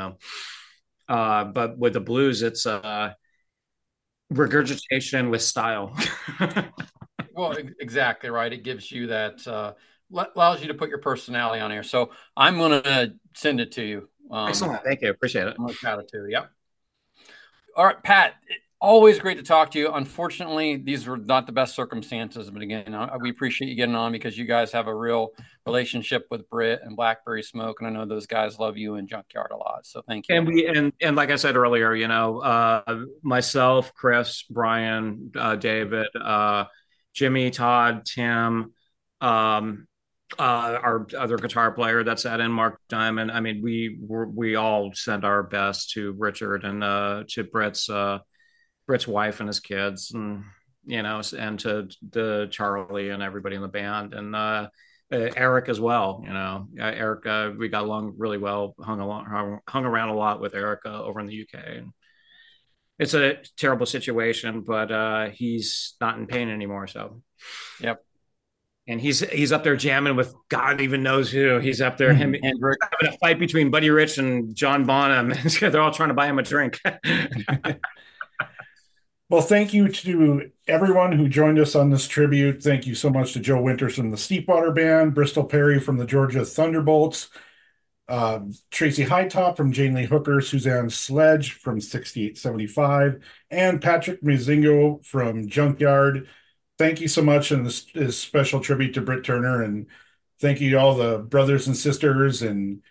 But with the blues, it's regurgitation with style. Well, exactly right. It gives you that, allows you to put your personality on here. So I'm going to send it to you. Excellent. Thank you. Appreciate it. I'm going to chat it to you. Yep. All right, Pat, always great to talk to you. Unfortunately, these were not the best circumstances, but again, we appreciate you getting on because you guys have a real relationship with Britt and Blackberry Smoke. And I know those guys love you and Junkyard a lot. So thank you. And like I said earlier, myself, Chris, Brian, David, Jimmy, Todd, Tim, our other guitar player that's at in Mark Diamond. I mean, we all send our best to Richard and to Britt's wife and his kids, and and to the Charlie and everybody in the band, and Eric as well. Eric, we got along really well, hung around a lot with Eric over in the UK. And it's a terrible situation, but he's not in pain anymore. So, yep. And he's up there jamming with God even knows who. He's up there having a fight between Buddy Rich and John Bonham. They're all trying to buy him a drink. Well, thank you to everyone who joined us on this tribute. Thank you so much to Joe Winters from the Steepwater Band, Bristol Perry from the Georgia Thunderbolts, Tracy Hightop from Jane Lee Hooker, Suzanne Sledge from 6875, and Patrick Muzingo from Junkyard. Thank you so much, and this is special tribute to Britt Turner, and thank you to all the brothers and sisters, and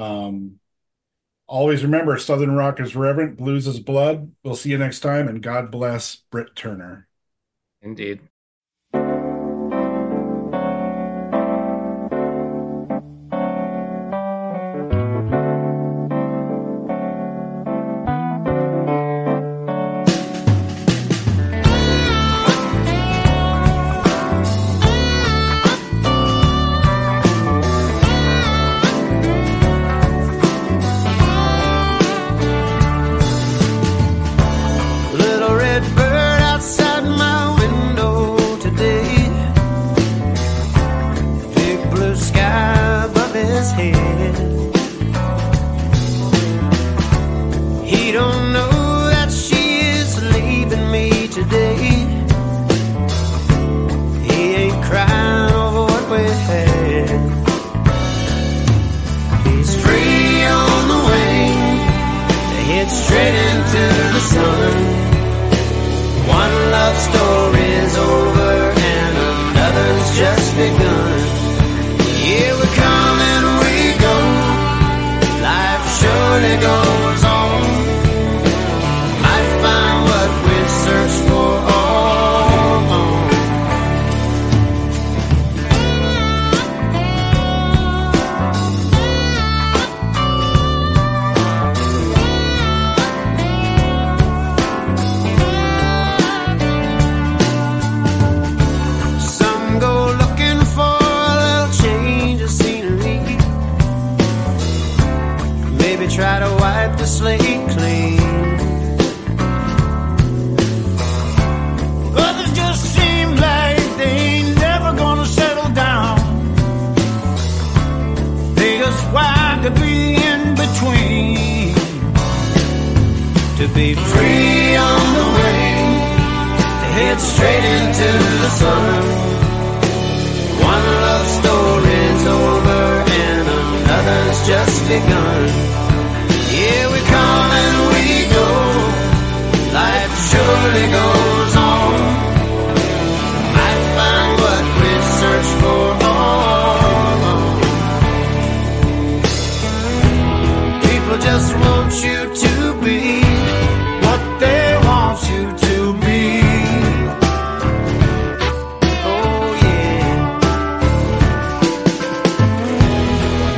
always remember, Southern rock is reverent, blues is blood. We'll see you next time, and God bless Britt Turner. Indeed.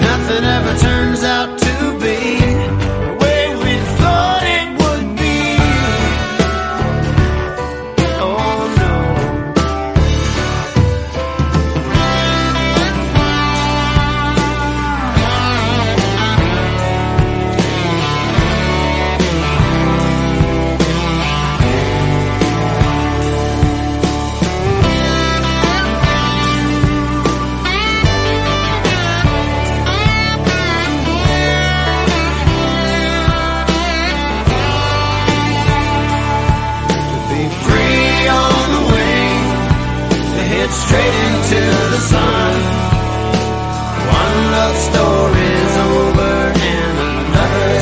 Nothing ever turns out to be the way we thought it would be.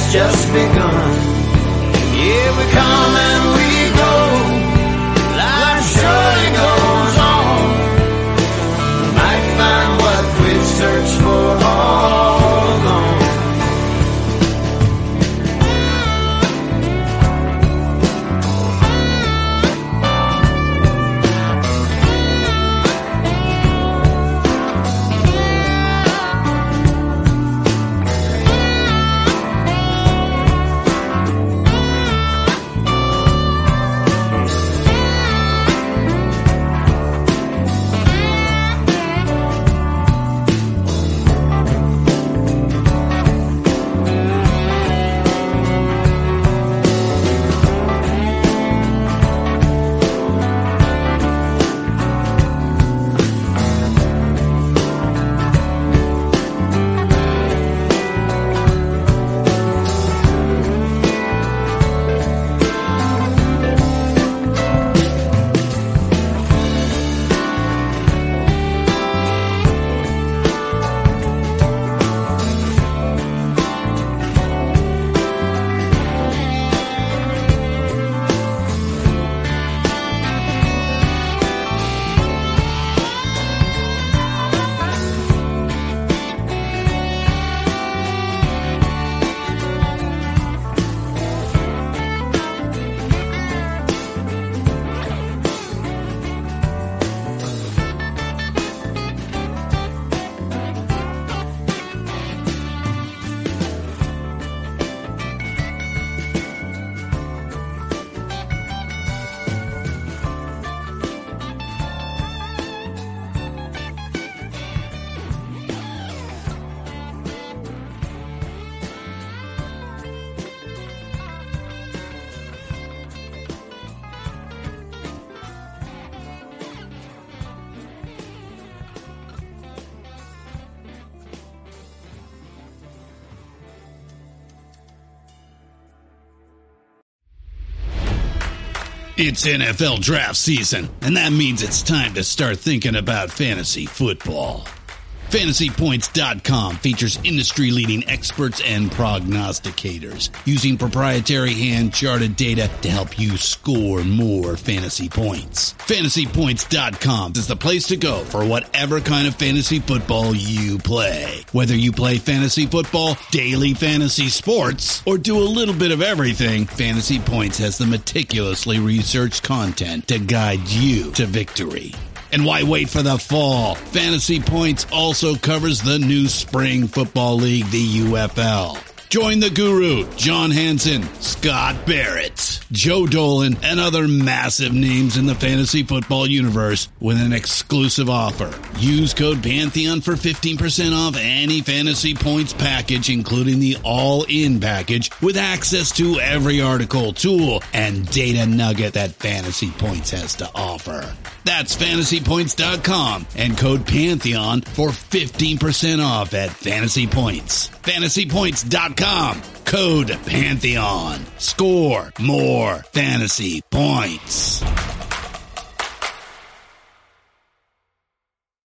has just begun. Yeah, we come and we go. Life surely goes on. Might find what we've searched for all along. It's NFL draft season, and that means it's time to start thinking about fantasy football. FantasyPoints.com features industry-leading experts and prognosticators using proprietary hand-charted data to help you score more fantasy points. FantasyPoints.com is the place to go for whatever kind of fantasy football you play. Whether you play fantasy football, daily fantasy sports, or do a little bit of everything, Fantasy Points has the meticulously researched content to guide you to victory. And why wait for the fall? Fantasy Points also covers the new spring football league, the UFL. Join the guru, John Hansen, Scott Barrett, Joe Dolan, and other massive names in the fantasy football universe with an exclusive offer. Use code Pantheon for 15% off any Fantasy Points package, including the all-in package, with access to every article, tool, and data nugget that Fantasy Points has to offer. That's FantasyPoints.com and code Pantheon for 15% off at Fantasy Points. FantasyPoints.com, code Pantheon. Score more fantasy points.